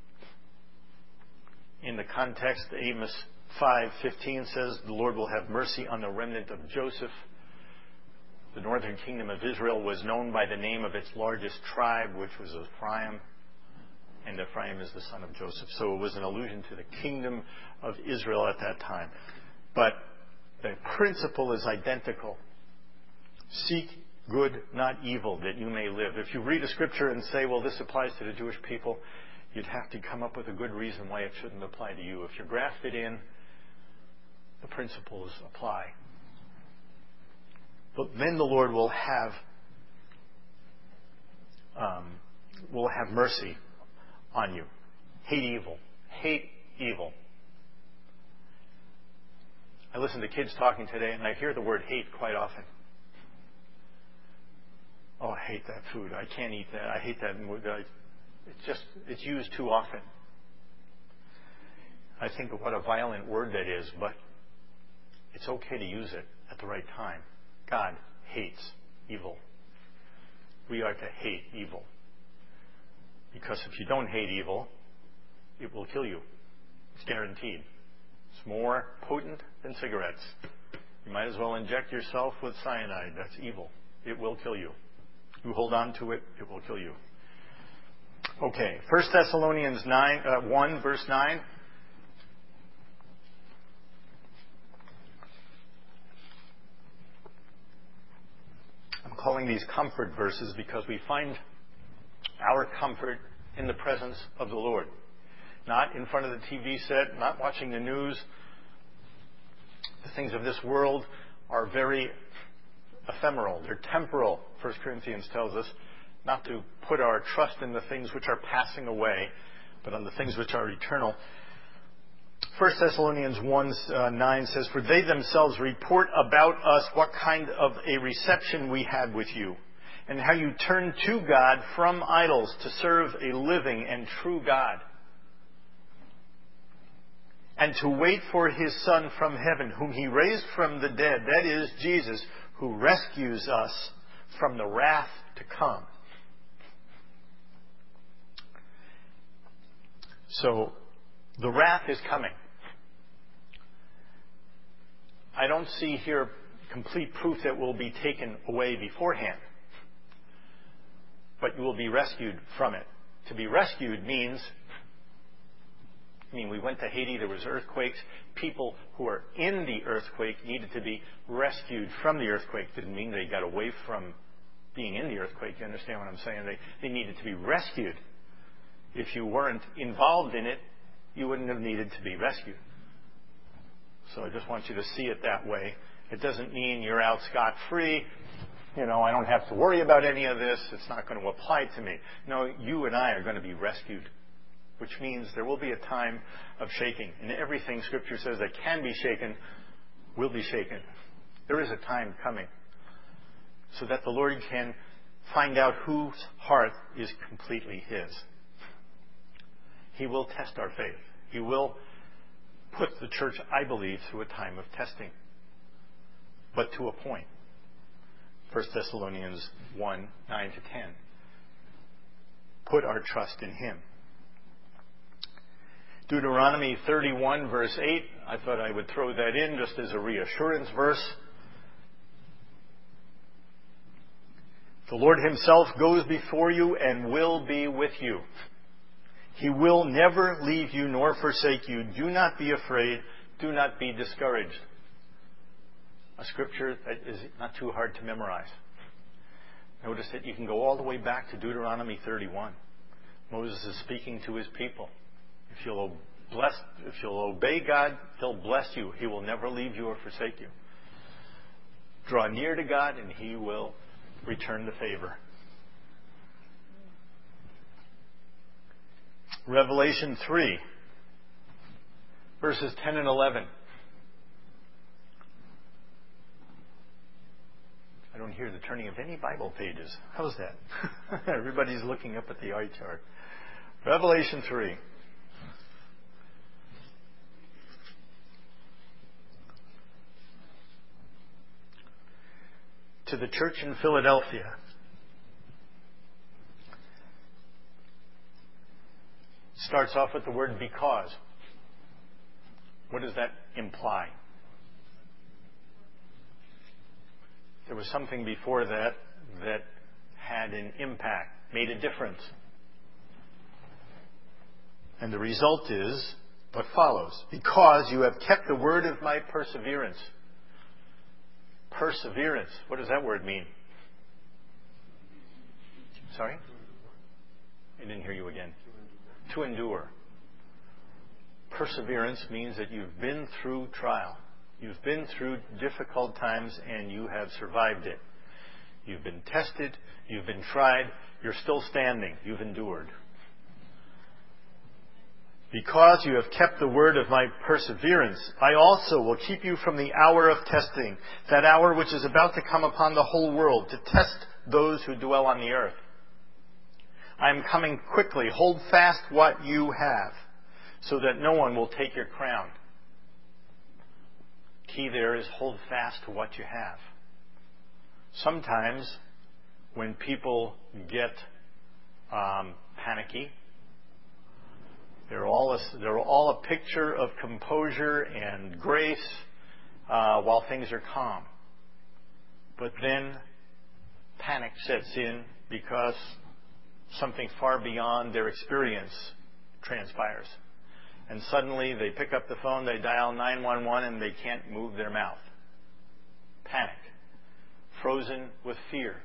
In the context, Amos five fifteen says, the Lord will have mercy on the remnant of Joseph. The northern kingdom of Israel was known by the name of its largest tribe, which was Ephraim. And Ephraim is the son of Joseph. So it was an allusion to the kingdom of Israel at that time. But the principle is identical. Seek good, not evil, that you may live. If you read a scripture and say, well, this applies to the Jewish people, you'd have to come up with a good reason why it shouldn't apply to you. If you're grafted in, the principles apply. But then the Lord will have um, will have mercy on you. Hate evil. Hate evil. I listen to kids talking today, and I hear the word hate quite often. Oh, I hate that food. I can't eat that. I hate that. It's just, it's used too often. I think of what a violent word that is, but it's okay to use it at the right time. God hates evil. We are to hate evil. Because if you don't hate evil, it will kill you. It's guaranteed. It's more potent than cigarettes. You might as well inject yourself with cyanide. That's evil. It will kill you. You hold on to it, it will kill you. Okay, First Thessalonians nine, uh, one, verse nine. I'm calling these comfort verses because we find our comfort in the presence of the Lord. not in front of the T V set, not watching the news. The things of this world are very ephemeral. They're temporal, First Corinthians tells us, not to put our trust in the things which are passing away, but on the things which are eternal. First Thessalonians one nine says, "For they themselves report about us what kind of a reception we had with you, and how you turned to God from idols to serve a living and true God, and to wait for His Son from heaven, whom He raised from the dead," that is, Jesus, "who rescues us from the wrath to come." So, the wrath is coming. I don't see here complete proof that will be taken away beforehand. But you will be rescued from it. To be rescued means, I mean, we went to Haiti, there was earthquakes. People who are in the earthquake needed to be rescued from the earthquake. Didn't mean they got away from being in the earthquake. You understand what I'm saying? They, they needed to be rescued. If you weren't involved in it, you wouldn't have needed to be rescued. So I just want you to see it that way. It doesn't mean you're out scot-free. You know, I don't have to worry about any of this. It's not going to apply to me. No, you and I are going to be rescued, which means there will be a time of shaking. And everything Scripture says that can be shaken will be shaken. There is a time coming so that the Lord can find out whose heart is completely His. He will test our faith. He will put the church, I believe, through a time of testing, but to a point. First Thessalonians one nine to ten. Put our trust in Him. Deuteronomy thirty-one, verse eight. I thought I would throw that in just as a reassurance verse. The Lord Himself goes before you and will be with you. He will never leave you nor forsake you. Do not be afraid. Do not be discouraged. A scripture that is not too hard to memorize. Notice that you can go all the way back to Deuteronomy thirty-one. Moses is speaking to his people. If you'll, bless, if you'll obey God, He'll bless you. He will never leave you or forsake you. Draw near to God and He will return the favor. Revelation three, verses ten and eleven. I don't hear the turning of any Bible pages. How's that? Everybody's looking up at the eye chart. Revelation three. To the church in Philadelphia. Starts off with the word because. What does that imply? There was something before that that had an impact, made a difference. And the result is what follows. Because you have kept the word of my perseverance. Perseverance. What does that word mean? Sorry? I didn't hear you again. To endure. Perseverance means that you've been through trial. You've been through difficult times and you have survived it. You've been tested. You've been tried. You're still standing. You've endured. Because you have kept the word of my perseverance, I also will keep you from the hour of testing, that hour which is about to come upon the whole world, to test those who dwell on the earth. I am coming quickly. Hold fast what you have, so that no one will take your crown. Key there is hold fast to what you have. Sometimes, when people get um, panicky, they're all a, they're all a picture of composure and grace uh, while things are calm. But then panic sets in because something far beyond their experience transpires. And suddenly they pick up the phone, they dial nine one one, and they can't move their mouth. Panic. Frozen with fear.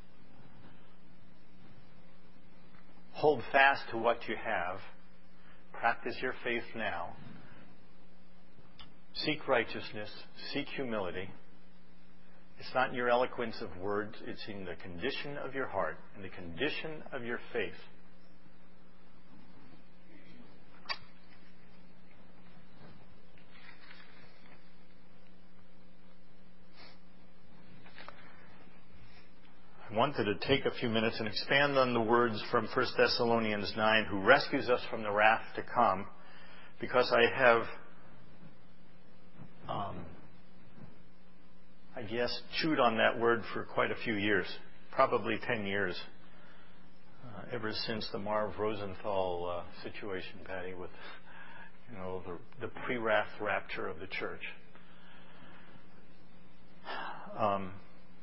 Hold fast to what you have. practice your faith now. Seek righteousness. Seek humility. It's not in your eloquence of words. It's in the condition of your heart and the condition of your faith. I wanted to take a few minutes and expand on the words from First Thessalonians nine, who rescues us from the wrath to come, because I have, um, I guess, chewed on that word for quite a few years, probably ten years, uh, ever since the Marv Rosenthal uh, situation, Patty, with you know the, the pre-wrath rapture of the church. Um,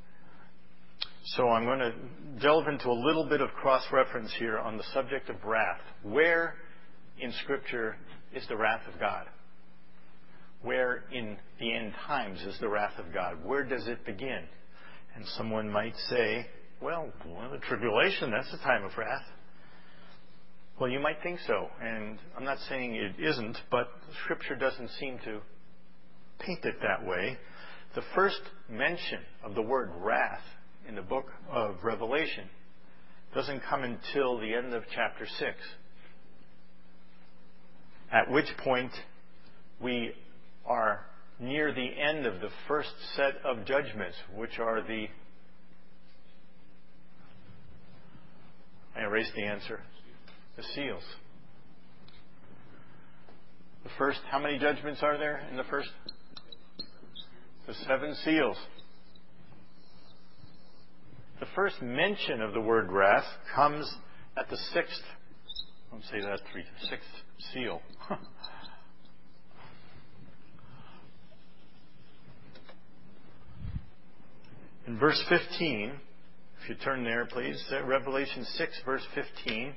So I'm going to delve into a little bit of cross-reference here on the subject of wrath. Where in Scripture is the wrath of God? Where in the end times is the wrath of God? Where does it begin? And someone might say, well, well, the tribulation, that's the time of wrath. Well, you might think so, and I'm not saying it isn't, but Scripture doesn't seem to paint it that way. The first mention of the word wrath in the book of Revelation doesn't come until the end of chapter six, at which point we are near the end of the first set of judgments, which are the... I erased the answer. The seals. The first, how many judgments are there in the first? The seven seals. The first mention of the word wrath comes at the sixth, don't say that three, sixth seal. In verse fifteen, if you turn there, please, Revelation six, verse fifteen.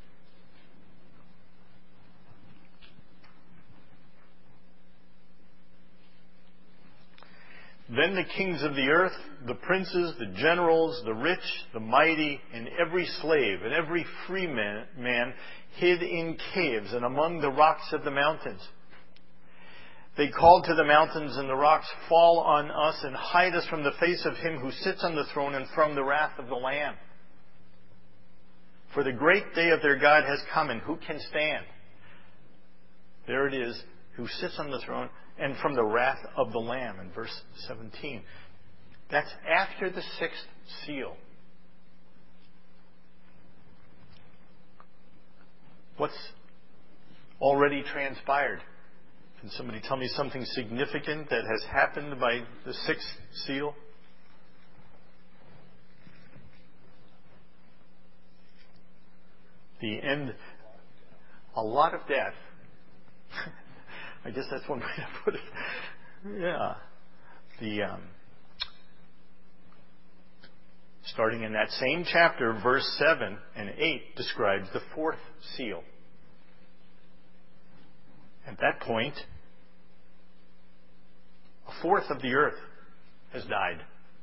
Then the kings of the earth, the princes, the generals, the rich, the mighty, and every slave and every free man, man hid in caves and among the rocks of the mountains. They called to the mountains and the rocks, fall on us and hide us from the face of him who sits on the throne and from the wrath of the Lamb. For the great day of their God has come, and who can stand? There it is, who sits on the throne, and from the wrath of the Lamb, in verse seventeen. That's after the sixth seal. What's already transpired? Can somebody tell me something significant that has happened by the sixth seal? The end. A lot of death. I guess that's one way to put it. Yeah. The um, starting in that same chapter, verse seven and eight describes the fourth seal. At that point, a fourth of the earth has died.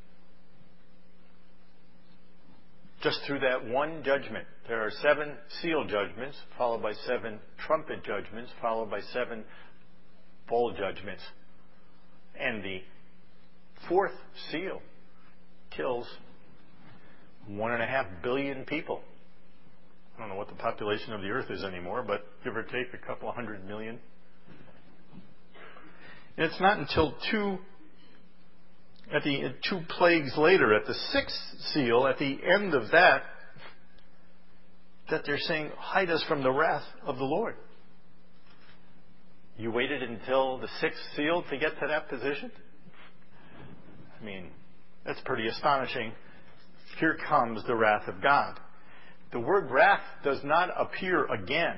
Just through that one judgment. There are seven seal judgments, followed by seven trumpet judgments, followed by seven bowl judgments. And the fourth seal kills one and a half billion people. I don't know what the population of the earth is anymore, but give or take a couple of hundred million. And it's not until two, at the two plagues later, at the sixth seal, at the end of that, that they're saying, hide us from the wrath of the Lord. You waited until the sixth seal to get to that position? I mean, that's pretty astonishing. Here comes the wrath of God. The word wrath does not appear again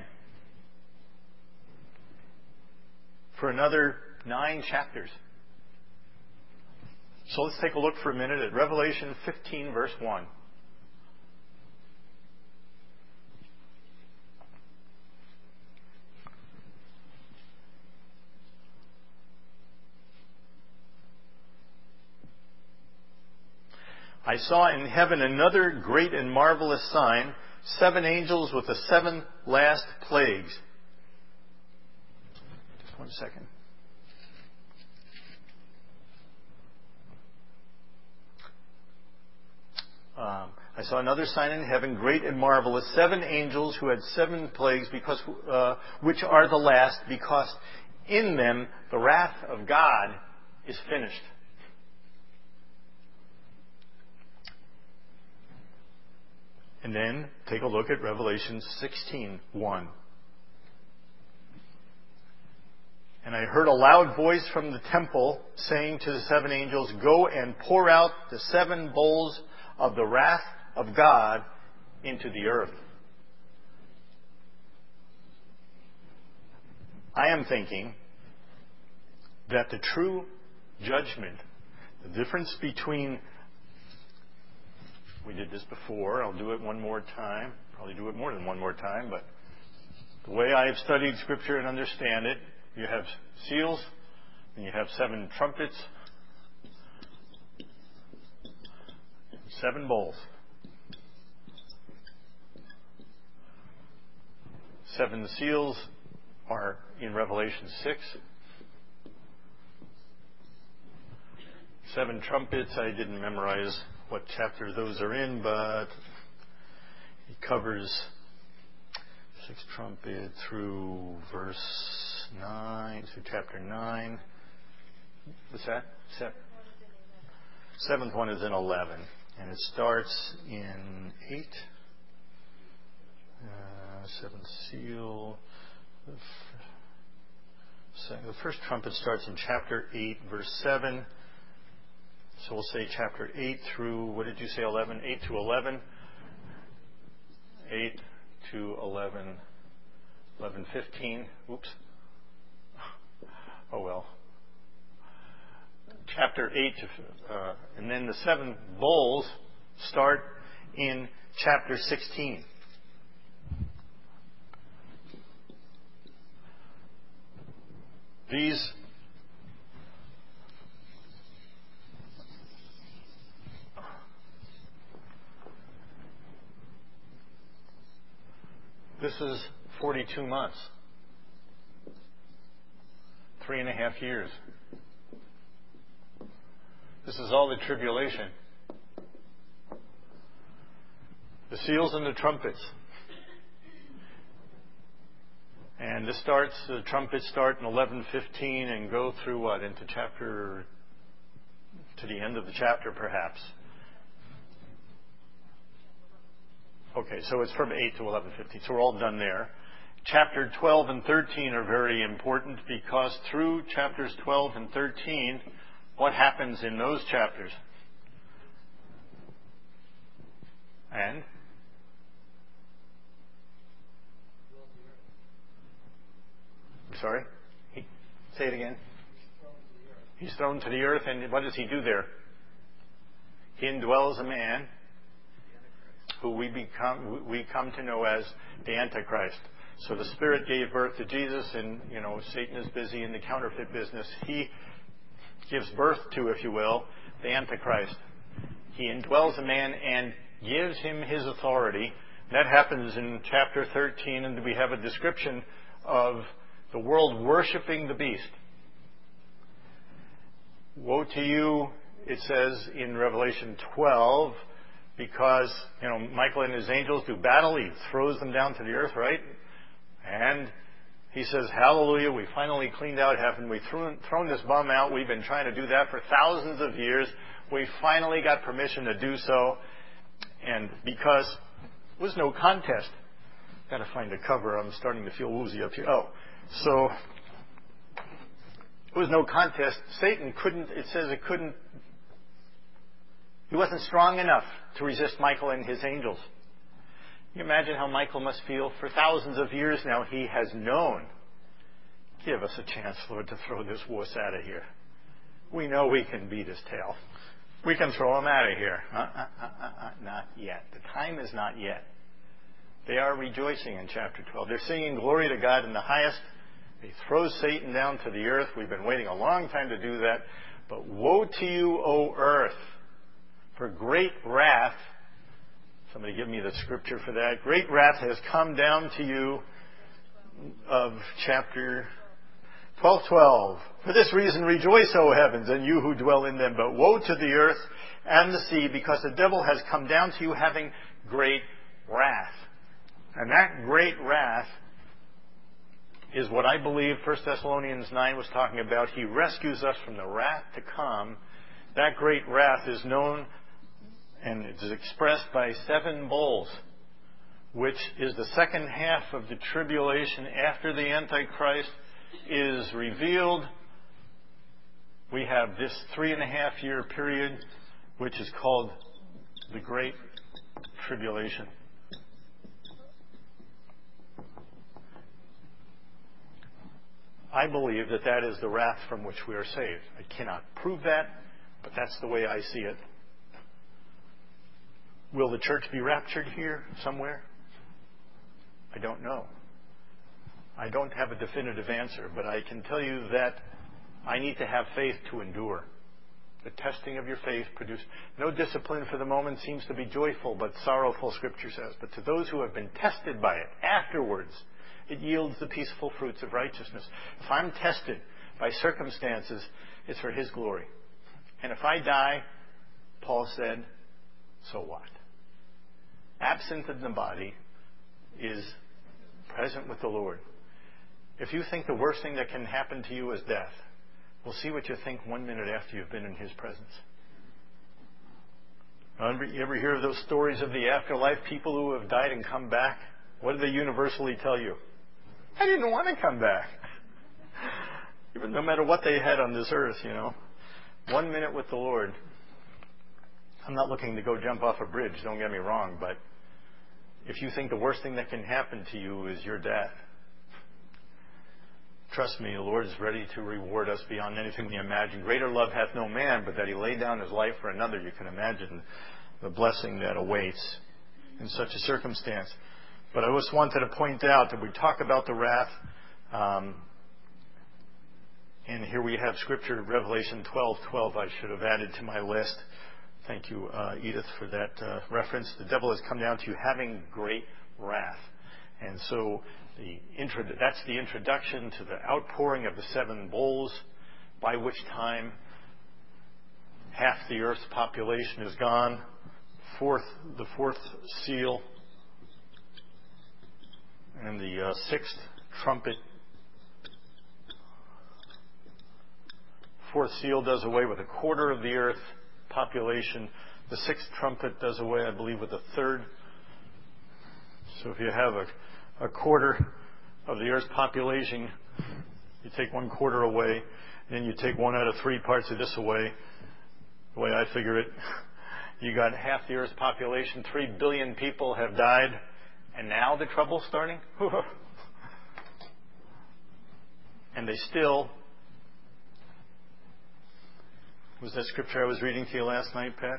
for another nine chapters. So let's take a look for a minute at Revelation fifteen, verse one. I saw in heaven another great and marvelous sign, seven angels with the seven last plagues. Just one second. Um, I saw another sign in heaven, great and marvelous, seven angels who had seven plagues, because uh, which are the last, because in them the wrath of God is finished. And then take a look at Revelation sixteen one. And I heard a loud voice from the temple saying to the seven angels, go and pour out the seven bowls of the wrath of God into the earth. I am thinking that the true judgment, the difference between, we did this before, I'll do it one more time, probably do it more than one more time, but the way I have studied Scripture and understand it, you have seals, and you have seven trumpets, seven bowls. Seven seals are in Revelation six. Seven trumpets, I didn't memorize what chapter those are in, but it covers six trumpet through verse nine, through chapter nine. What's that? Seven. Seventh one is in eleven, and it starts in eight. Uh, seventh seal. The, f- the first trumpet starts in chapter eight, verse seven. So we'll say chapter eight through, what did you say, eleven? eight to eleven. eight to eleven. eleven fifteen. Oops. Oh well. Chapter eight, uh, and then the seven bowls start in chapter sixteen. These This is forty-two months. Three and a half years. This is all the tribulation. The seals and the trumpets. And this starts, the trumpets start in eleven fifteen and go through what? Into chapter, to the end of the chapter perhaps. Okay, so it's from eight to eleven fifteen. So we're all done there. Chapter twelve and thirteen are very important because through chapters twelve and thirteen, what happens in those chapters? And? I'm sorry? He, say it again. He's thrown to the earth, and what does he do there? He indwells a man who we become, we come to know as the Antichrist. So the Spirit gave birth to Jesus, and, you know, Satan is busy in the counterfeit business. He gives birth to, if you will, the Antichrist. He indwells a man and gives him his authority. That happens in chapter thirteen, and we have a description of the world worshiping the beast. Woe to you, it says in Revelation twelve, because, you know, Michael and his angels do battle. He throws them down to the earth, right? And he says, hallelujah, we finally cleaned out heaven. We've thrown, thrown this bum out. We've been trying to do that for thousands of years. We finally got permission to do so. And because it was no contest. Got to find a cover. I'm starting to feel woozy up here. Oh, so it was no contest. Satan couldn't, it says it couldn't, he wasn't strong enough to resist Michael and his angels. Can you imagine how Michael must feel? For thousands of years now, he has known. Give us a chance, Lord, to throw this wuss out of here. We know we can beat his tail. We can throw him out of here. Uh, uh, uh, uh, uh, not yet. The time is not yet. They are rejoicing in chapter twelve. They're singing glory to God in the highest. He throws Satan down to the earth. We've been waiting a long time to do that. But woe to you, O earth, for great wrath. Somebody give me the scripture for that. Great wrath has come down to you of chapter twelve twelve. For this reason rejoice, O heavens, and you who dwell in them. But woe to the earth and the sea, because the devil has come down to you having great wrath. And that great wrath is what I believe First Thessalonians nine was talking about. He rescues us from the wrath to come. That great wrath is known and it is expressed by seven bowls, which is the second half of the tribulation after the Antichrist is revealed. We have this three and a half year period, which is called the Great Tribulation. I believe that that is the wrath from which we are saved. I cannot prove that, but that's the way I see it. Will the church be raptured here somewhere? I don't know. I don't have a definitive answer, but I can tell you that I need to have faith to endure. The testing of your faith produces no discipline for the moment seems to be joyful, but sorrowful, Scripture says. But to those who have been tested by it afterwards, it yields the peaceful fruits of righteousness. If I'm tested by circumstances, it's for His glory. And if I die, Paul said, so what? Absent in the body is present with the Lord. If you think the worst thing that can happen to you is death, we'll see what you think one minute after you've been in His presence. You ever hear of those stories of the afterlife? People who have died and come back? What do they universally tell you? I didn't want to come back. Even no matter what they had on this earth, you know. One minute with the Lord. I'm not looking to go jump off a bridge, don't get me wrong, but if you think the worst thing that can happen to you is your death, trust me, the Lord is ready to reward us beyond anything we imagine. Greater love hath no man, but that He laid down His life for another. You can imagine the blessing that awaits in such a circumstance. But I just wanted to point out that we talk about the wrath, um, and here we have Scripture, Revelation twelve twelve. I should have added to my list. Thank you, uh, Edith, for that uh, reference. The devil has come down to you having great wrath. And so the intro- that's the introduction to the outpouring of the seven bowls, by which time half the earth's population is gone. Fourth, the fourth seal and the uh, sixth trumpet. Fourth seal does away with a quarter of the earth population. The sixth trumpet does away, I believe, with a third. So if you have a, a quarter of the earth's population, you take one quarter away, and then you take one out of three parts of this away. The way I figure it, you got half the earth's population, three billion people have died, and now the trouble's starting? And they still... Was that scripture I was reading to you last night, Pat?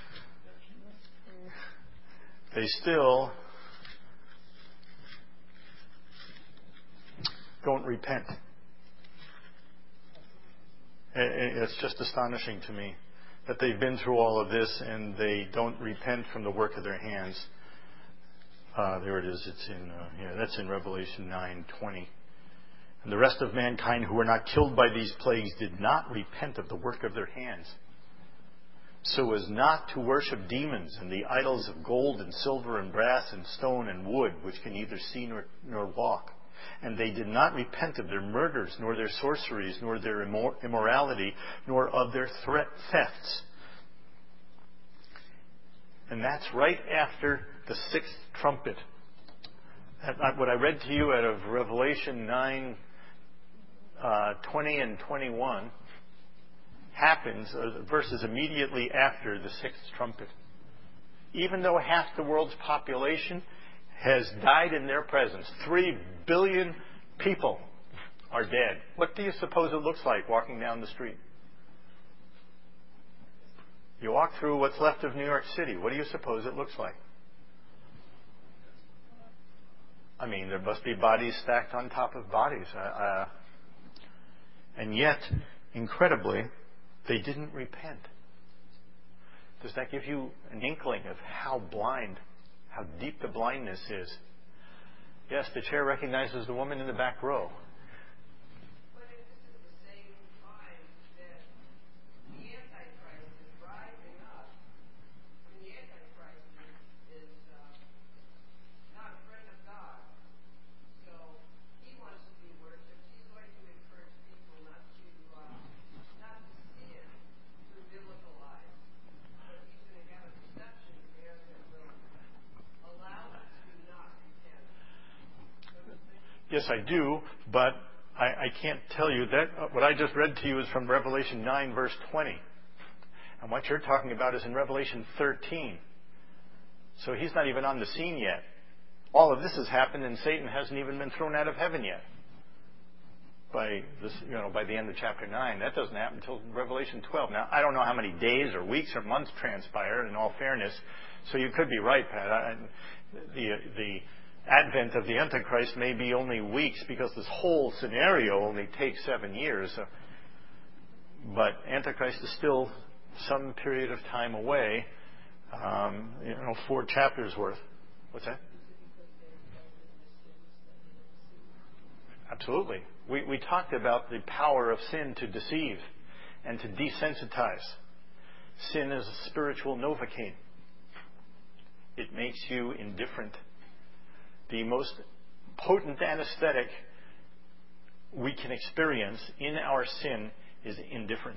They still don't repent. It's just astonishing to me that they've been through all of this and they don't repent from the work of their hands. Uh, there it is. It's in uh, yeah, that's in Revelation nine twenty. And the rest of mankind who were not killed by these plagues did not repent of the work of their hands, so as not to worship demons and the idols of gold and silver and brass and stone and wood, which can neither see nor, nor walk. And they did not repent of their murders, nor their sorceries, nor their immor- immorality, nor of their threat thefts. And that's right after the sixth trumpet. What I read to you out of Revelation nine, uh, twenty and twenty-one happens, uh, verses immediately after the sixth trumpet. Even though half the world's population has died in their presence, three billion people are dead. What do you suppose it looks like walking down the street? You walk through what's left of New York City. What do you suppose it looks like? I mean, there must be bodies stacked on top of bodies. Uh, uh, and yet, incredibly, they didn't repent. Does that give you an inkling of how blind, how deep the blindness is? Yes, the chair recognizes the woman in the back row. What is Yes, I do, but I, I can't tell you that. Uh, what I just read to you is from Revelation nine, verse twenty. And what you're talking about is in Revelation thirteen. So he's not even on the scene yet. All of this has happened, and Satan hasn't even been thrown out of heaven yet. By this, you know, by the end of chapter nine, that doesn't happen until Revelation twelve. Now, I don't know how many days or weeks or months transpire. In all fairness, so you could be right, Pat. I, the the advent of the Antichrist may be only weeks because this whole scenario only takes seven years. So, but Antichrist is still some period of time away. Um, you know, four chapters worth. What's that? Absolutely. We, we talked about the power of sin to deceive and to desensitize. Sin is a spiritual Novocaine. It makes you indifferent. The most potent anesthetic we can experience in our sin is indifference.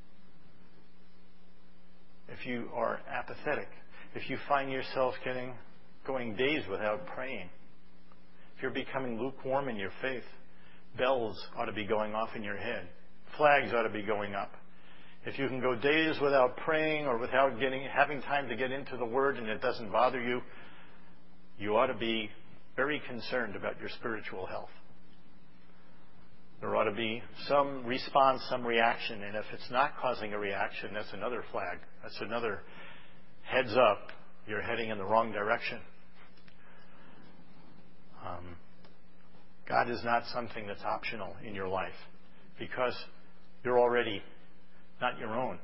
If you are apathetic, if you find yourself getting going days without praying, if you're becoming lukewarm in your faith, bells ought to be going off in your head. Flags ought to be going up. If you can go days without praying or without getting having time to get into the Word and it doesn't bother you, you ought to be very concerned about your spiritual health. There ought to be some response, some reaction, and if it's not causing a reaction, that's another flag. That's another heads up. You're heading in the wrong direction. Um, God is not something that's optional in your life because you're already not your own.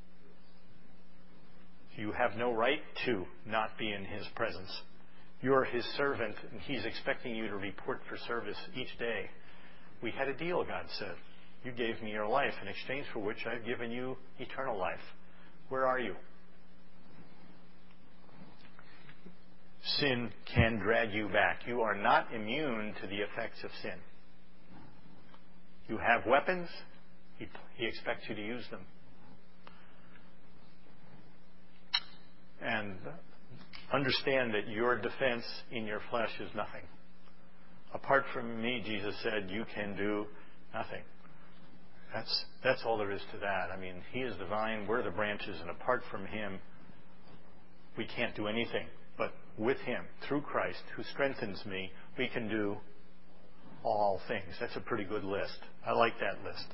You have no right to not be in His presence. You're His servant, and He's expecting you to report for service each day. We had a deal, God said. You gave me your life in exchange for which I've given you eternal life. Where are you? Sin can drag you back. You are not immune to the effects of sin. You have weapons. He, he expects you to use them. And understand that your defense in your flesh is nothing. Apart from me, Jesus said, you can do nothing. That's, that's all there is to that. I mean, He is the vine, we're the branches, and apart from Him, we can't do anything. But with Him, through Christ, who strengthens me, we can do all things. That's a pretty good list. I like that list.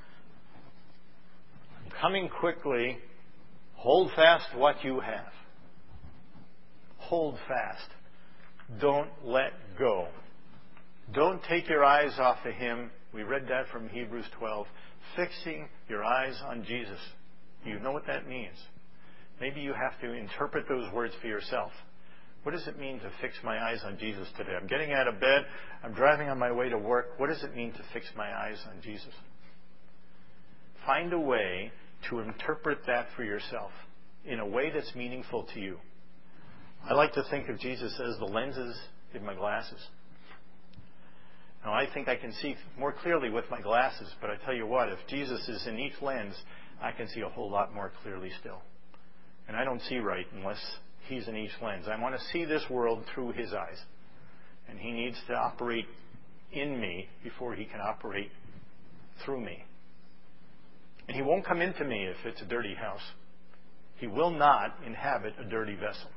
Coming quickly, hold fast what you have. Hold fast. Don't let go. Don't take your eyes off of Him. We read that from Hebrews twelve. Fixing your eyes on Jesus. You know what that means. Maybe you have to interpret those words for yourself. What does it mean to fix my eyes on Jesus today? I'm getting out of bed. I'm driving on my way to work. What does it mean to fix my eyes on Jesus? Find a way to interpret that for yourself in a way that's meaningful to you. I like to think of Jesus as the lenses in my glasses. Now, I think I can see more clearly with my glasses, but I tell you what, if Jesus is in each lens, I can see a whole lot more clearly still. And I don't see right unless He's in each lens. I want to see this world through His eyes. And He needs to operate in me before He can operate through me. And He won't come into me if it's a dirty house. He will not inhabit a dirty vessel.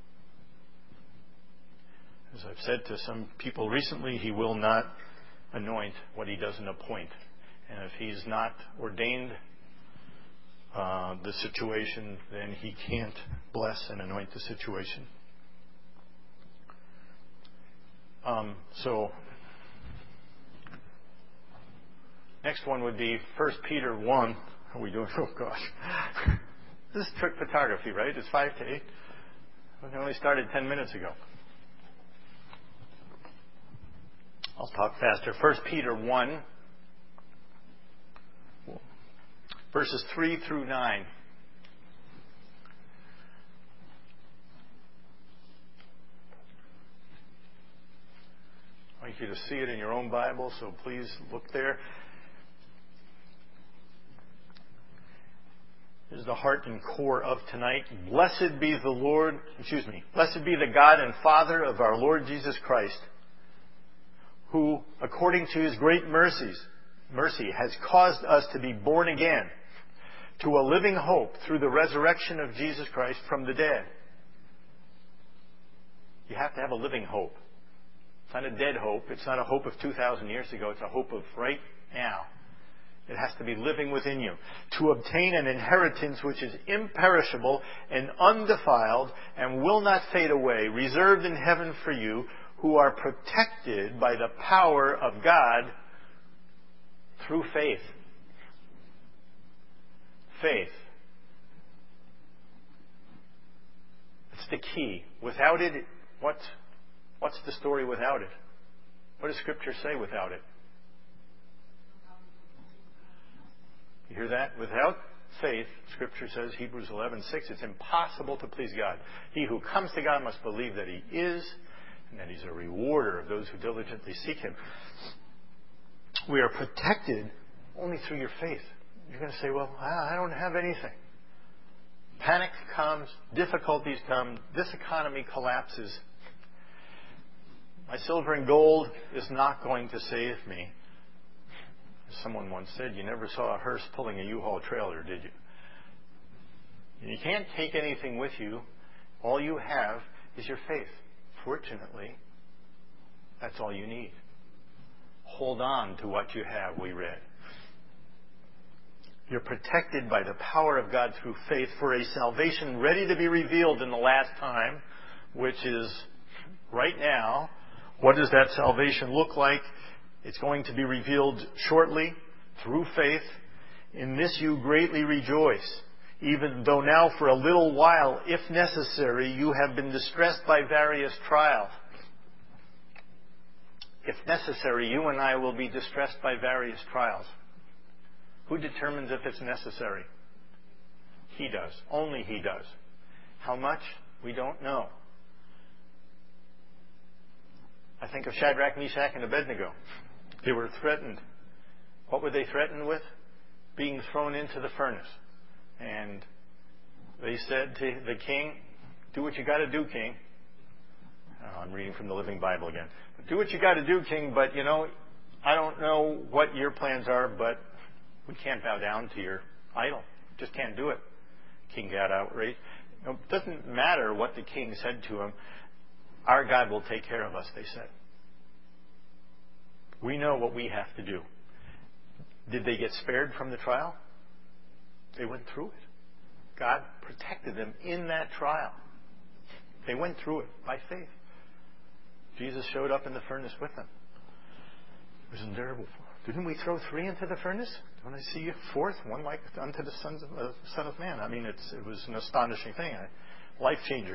As I've said to some people recently, He will not anoint what He doesn't appoint. And if He's not ordained uh, the situation, then He can't bless and anoint the situation. Um, so, next one would be First Peter one. How are we doing? Oh, gosh. This is trick photography, right? It's five to eight. We only started ten minutes ago. I'll talk faster. First Peter one, verses three through nine. I'd like you to see it in your own Bible, so please look there. This is the heart and core of tonight. Blessed be the Lord, excuse me, blessed be the God and Father of our Lord Jesus Christ, who, according to his great mercies, mercy, has caused us to be born again to a living hope through the resurrection of Jesus Christ from the dead. You have to have a living hope. It's not a dead hope. It's not a hope of two thousand years ago. It's a hope of right now. It has to be living within you. To obtain an inheritance which is imperishable and undefiled and will not fade away, reserved in heaven for you, who are protected by the power of God through faith. Faith. It's the key. Without it, what's, what's the story without it? What does Scripture say without it? You hear that? Without faith, Scripture says, Hebrews eleven six, it's impossible to please God. He who comes to God must believe that He is, and that He's a rewarder of those who diligently seek Him. We are protected only through your faith. You're going to say, well, I don't have anything. Panic comes, difficulties come, this economy collapses. My silver and gold is not going to save me. Someone once said, you never saw a hearse pulling a U-Haul trailer, did you? You can't take anything with you. All you have is your faith. Fortunately, that's all you need. Hold on to what you have, we read. You're protected by the power of God through faith for a salvation ready to be revealed in the last time, which is right now. What does that salvation look like? It's going to be revealed shortly through faith. In this you greatly rejoice, even though now for a little while, if necessary, you have been distressed by various trials. If necessary, you and I will be distressed by various trials. Who determines if it's necessary? He does. Only He does. How much? We don't know. I think of Shadrach, Meshach, and Abednego. They were threatened. What were they threatened with? Being thrown into the furnace. And they said to the king, do what you got to do, king. Oh, I'm reading from the Living Bible again. Do what you got to do, king, but, you know, I don't know what your plans are, but we can't bow down to your idol. Just can't do it. King got outraged. It doesn't matter what the king said to him. Our God will take care of us, they said. We know what we have to do. Did they get spared from the trial? They went through it. God protected them in that trial. They went through it by faith. Jesus showed up in the furnace with them. It was unbearable. Didn't we throw three into the furnace? Don't I see a fourth? One like unto the sons of, uh, Son of Man. I mean, it's, it was an astonishing thing. A life changer.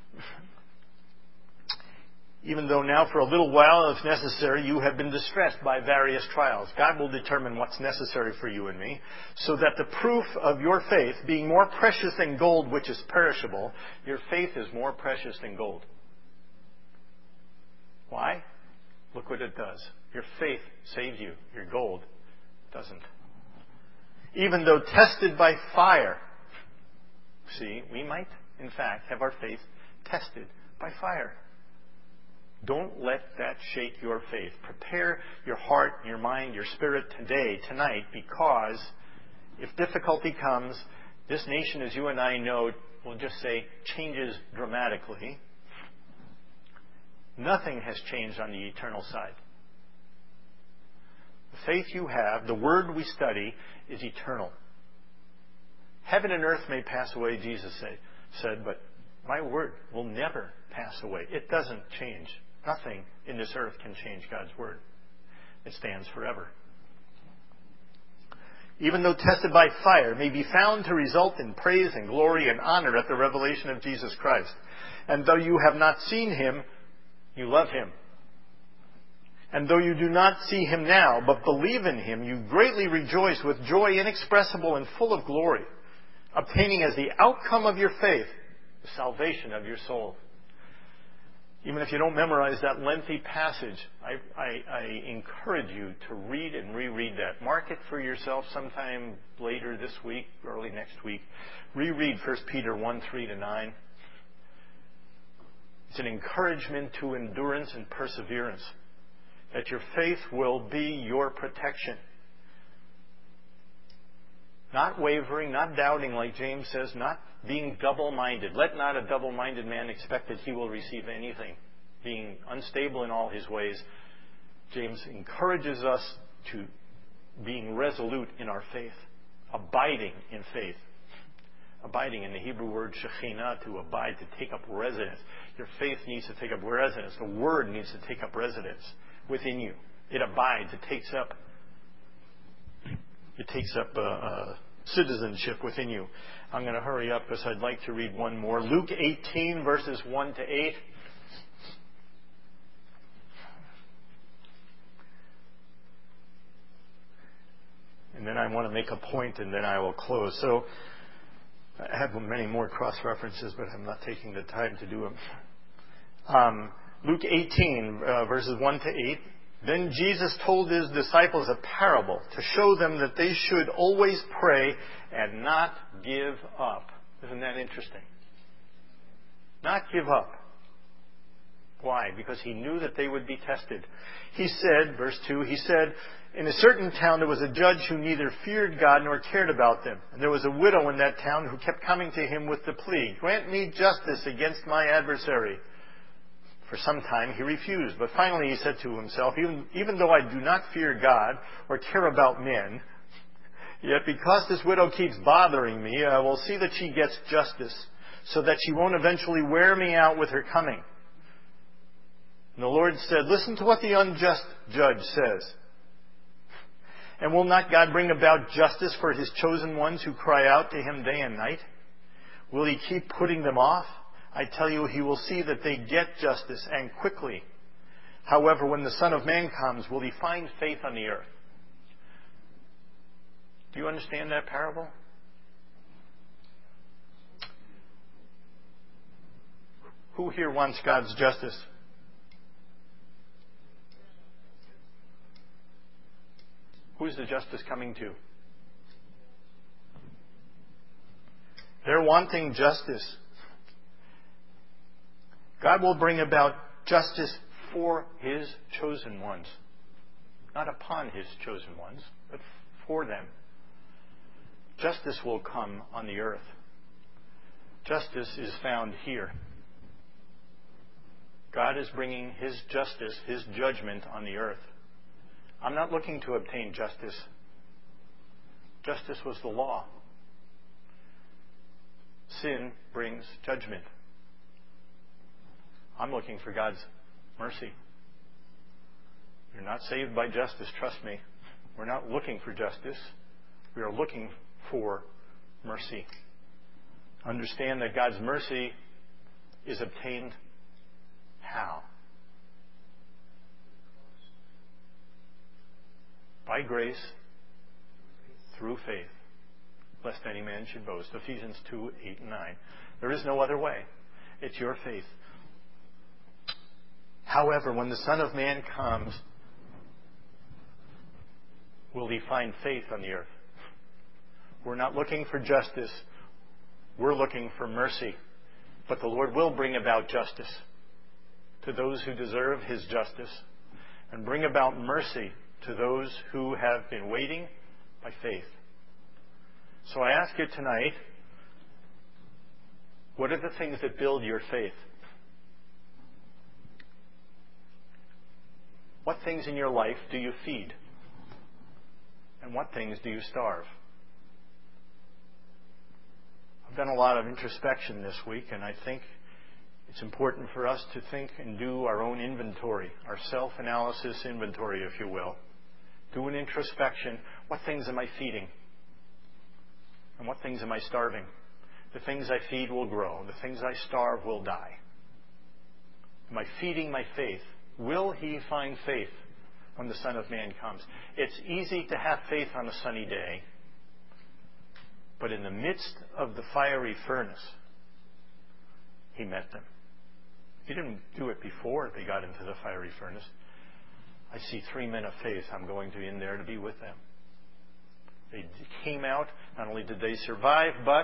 Even though now for a little while, if necessary, you have been distressed by various trials. God will determine what's necessary for you and me, so that the proof of your faith, being more precious than gold which is perishable, your faith is more precious than gold. Why? Look what it does. Your faith saves you. Your gold doesn't. Even though tested by fire. See, we might, in fact, have our faith tested by fire. Don't let that shake your faith. Prepare your heart, your mind, your spirit today, tonight, because if difficulty comes, this nation, as you and I know, we'll just say, changes dramatically. Nothing has changed on the eternal side. The faith you have, the word we study, is eternal. Heaven and earth may pass away, Jesus say, said, but my word will never pass away. It doesn't change. Nothing in this earth can change God's word. It stands forever. Even though tested by fire, may be found to result in praise and glory and honor at the revelation of Jesus Christ. And though you have not seen Him, you love Him. And though you do not see Him now, but believe in Him, you greatly rejoice with joy inexpressible and full of glory, obtaining as the outcome of your faith the salvation of your soul. Even if you don't memorize that lengthy passage, I, I, I encourage you to read and reread that. Mark it for yourself sometime later this week, early next week. Reread First Peter one, three to nine. It's an encouragement to endurance and perseverance. That your faith will be your protection. Not wavering, not doubting, like James says, not being double-minded. Let not a double-minded man expect that he will receive anything. Being unstable in all his ways. James encourages us to being resolute in our faith. Abiding in faith. Abiding in the Hebrew word shekhinah, to abide, to take up residence. Your faith needs to take up residence. The Word needs to take up residence within you. It abides. It takes up It takes up uh, uh, citizenship within you. I'm going to hurry up because I'd like to read one more. Luke eighteen, verses one to eight. And then I want to make a point, and then I will close. So I have many more cross-references, but I'm not taking the time to do them. Um, Luke eighteen, uh, verses one to eight. Then Jesus told his disciples a parable to show them that they should always pray and not give up. Isn't that interesting? Not give up. Why? Because he knew that they would be tested. He said, verse two, he said, in a certain town there was a judge who neither feared God nor cared about them. And there was a widow in that town who kept coming to him with the plea, grant me justice against my adversary. For some time he refused, but finally he said to himself, even, even though I do not fear God or care about men, yet because this widow keeps bothering me, I will see that she gets justice, so that she won't eventually wear me out with her coming. And the Lord said, listen to what the unjust judge says. And will not God bring about justice for his chosen ones who cry out to him day and night? Will he keep putting them off? I tell you, he will see that they get justice, and quickly. However, when the Son of Man comes, will he find faith on the earth? Do you understand that parable? Who here wants God's justice? Who's the justice coming to? They're wanting justice. God will bring about justice for his chosen ones. Not upon his chosen ones, but for them. Justice will come on the earth. Justice is found here. God is bringing his justice, his judgment on the earth. I'm not looking to obtain justice. Justice was the law. Sin brings judgment. I'm looking for God's mercy. You're not saved by justice, trust me. We're not looking for justice. We are looking for mercy. Understand that God's mercy is obtained how? By grace, through faith, lest any man should boast. Ephesians two, eight, and nine. There is no other way. It's your faith. However, when the Son of Man comes, will he find faith on the earth? We're not looking for justice. We're looking for mercy. But the Lord will bring about justice to those who deserve his justice, and bring about mercy to those who have been waiting by faith. So I ask you tonight, what are the things that build your faith? What things in your life do you feed? And what things do you starve? I've done a lot of introspection this week, and I think it's important for us to think and do our own inventory, our self-analysis inventory, if you will. Do an introspection. What things am I feeding? And what things am I starving? The things I feed will grow. The things I starve will die. Am I feeding my faith? Will he find faith when the Son of Man comes? It's easy to have faith on a sunny day, but in the midst of the fiery furnace, he met them. He didn't do it before they got into the fiery furnace. I see three men of faith. I'm going to be in there to be with them. They came out. Not only did they survive, but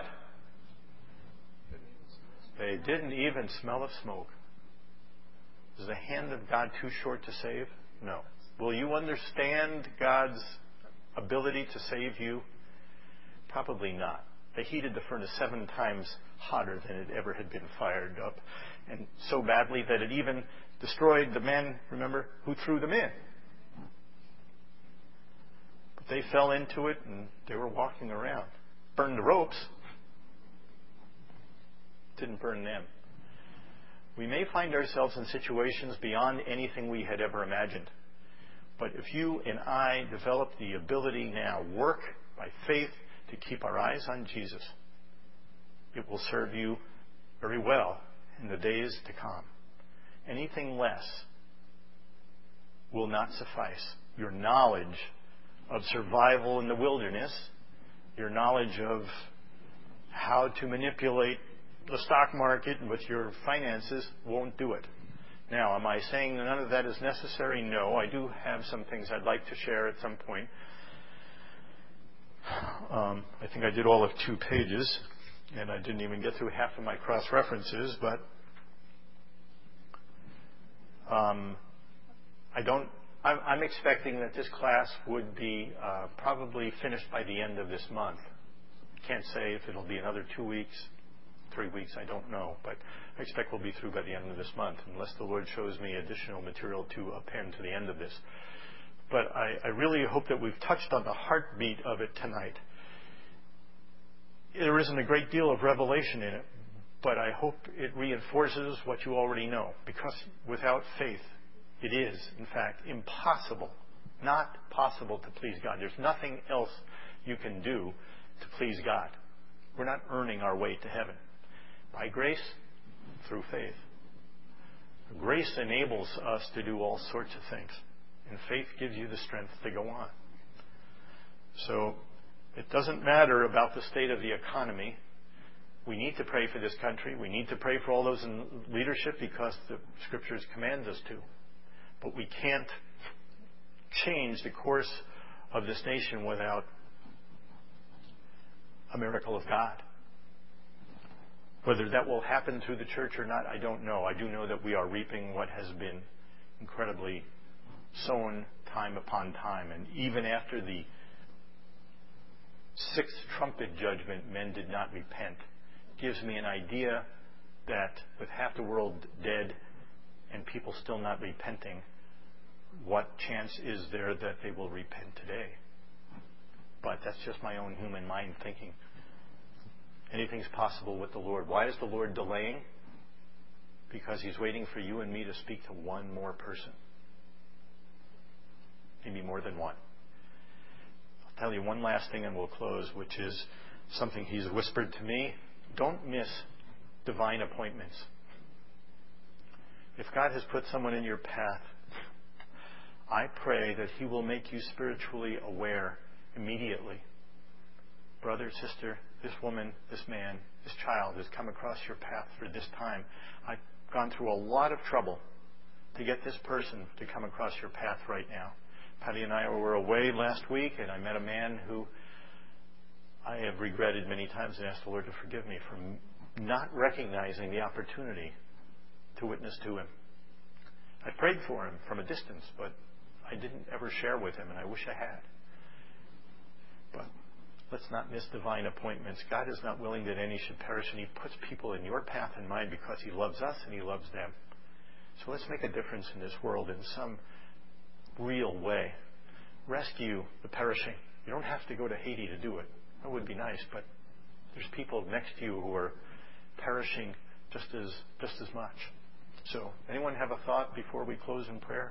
they didn't even smell of smoke. Is the hand of God too short to save? No. Will you understand God's ability to save you? Probably not. They heated the furnace seven times hotter than it ever had been fired up, and so badly that it even destroyed the men, remember, who threw them in. But they fell into it, and they were walking around. Burned the ropes. Didn't burn them. We may find ourselves in situations beyond anything we had ever imagined. But if you and I develop the ability now, work by faith, to keep our eyes on Jesus, it will serve you very well in the days to come. Anything less will not suffice. Your knowledge of survival in the wilderness, your knowledge of how to manipulate the stock market with your finances won't do it. Now, am I saying that none of that is necessary? No. I do have some things I'd like to share at some point. Um, I think I did all of two pages, and I didn't even get through half of my cross-references, but um, I don't. I'm, I'm expecting that this class would be uh, probably finished by the end of this month. Can't say if it'll be another two weeks, three weeks, I don't know, but I expect we'll be through by the end of this month, unless the Lord shows me additional material to append to the end of this. But I, I really hope that we've touched on the heartbeat of it tonight. There isn't a great deal of revelation in it, but I hope it reinforces what you already know, because without faith, it is, in fact, impossible, not possible to please God. There's nothing else you can do to please God. We're not earning our way to heaven. By grace, through faith. Grace enables us to do all sorts of things, and faith gives you the strength to go on. So it doesn't matter about the state of the economy. We need to pray for this country. We need to pray for all those in leadership because the Scriptures command us to. But we can't change the course of this nation without a miracle of God. Whether that will happen through the church or not, I don't know. I do know that we are reaping what has been incredibly sown time upon time. And even after the sixth trumpet judgment, men did not repent. Gives me an idea that with half the world dead and people still not repenting, what chance is there that they will repent today? But that's just my own human mind thinking. Anything's possible with the Lord. Why is the Lord delaying? Because He's waiting for you and me to speak to one more person. Maybe more than one. I'll tell you one last thing and we'll close, which is something He's whispered to me. Don't miss divine appointments. If God has put someone in your path, I pray that He will make you spiritually aware immediately. Brother, sister, this woman, this man, this child has come across your path for this time. I've gone through a lot of trouble to get this person to come across your path right now. Patty and I were away last week, and I met a man who I have regretted many times and asked the Lord to forgive me for not recognizing the opportunity to witness to him. I prayed for him from a distance, but I didn't ever share with him, and I wish I had. But let's not miss divine appointments. God is not willing that any should perish, and He puts people in your path and mine because He loves us and He loves them. So let's make a difference in this world in some real way. Rescue the perishing. You don't have to go to Haiti to do it. That would be nice, but there's people next to you who are perishing just as just as much. So, anyone have a thought before we close in prayer?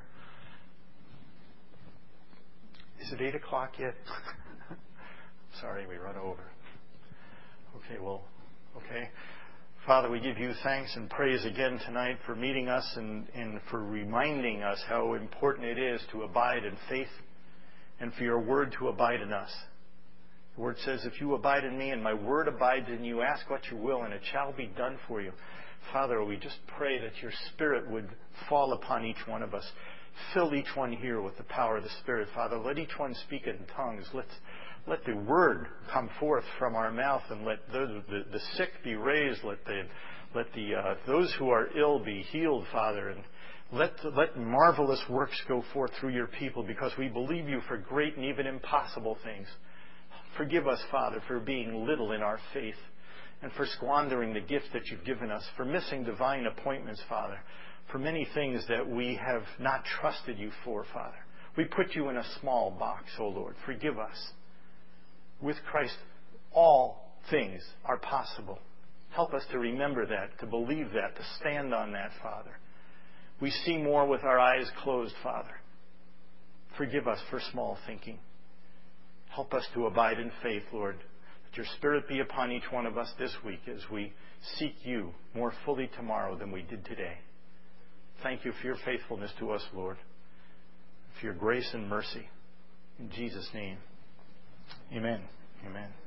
Is it eight o'clock yet? Sorry, we run over. Okay, well, okay. Father, we give you thanks and praise again tonight for meeting us and, and for reminding us how important it is to abide in faith and for your word to abide in us. The word says, if you abide in me and my word abides in you, ask what you will and it shall be done for you. Father, we just pray that your Spirit would fall upon each one of us. Fill each one here with the power of the Spirit, Father. Let each one speak in tongues. Let, let the word come forth from our mouth, and let the, the, the sick be raised. Let the, let the uh, those who are ill be healed, Father. And Let, let marvelous works go forth through your people because we believe you for great and even impossible things. Forgive us, Father, for being little in our faith and for squandering the gift that you've given us, for missing divine appointments, Father, for many things that we have not trusted you for, Father. We put you in a small box, O Lord. Forgive us. With Christ, all things are possible. Help us to remember that, to believe that, to stand on that, Father. We see more with our eyes closed, Father. Forgive us for small thinking. Help us to abide in faith, Lord. Let your Spirit be upon each one of us this week as we seek you more fully tomorrow than we did today. Thank you for your faithfulness to us, Lord, for your grace and mercy. In Jesus' name, amen. Amen.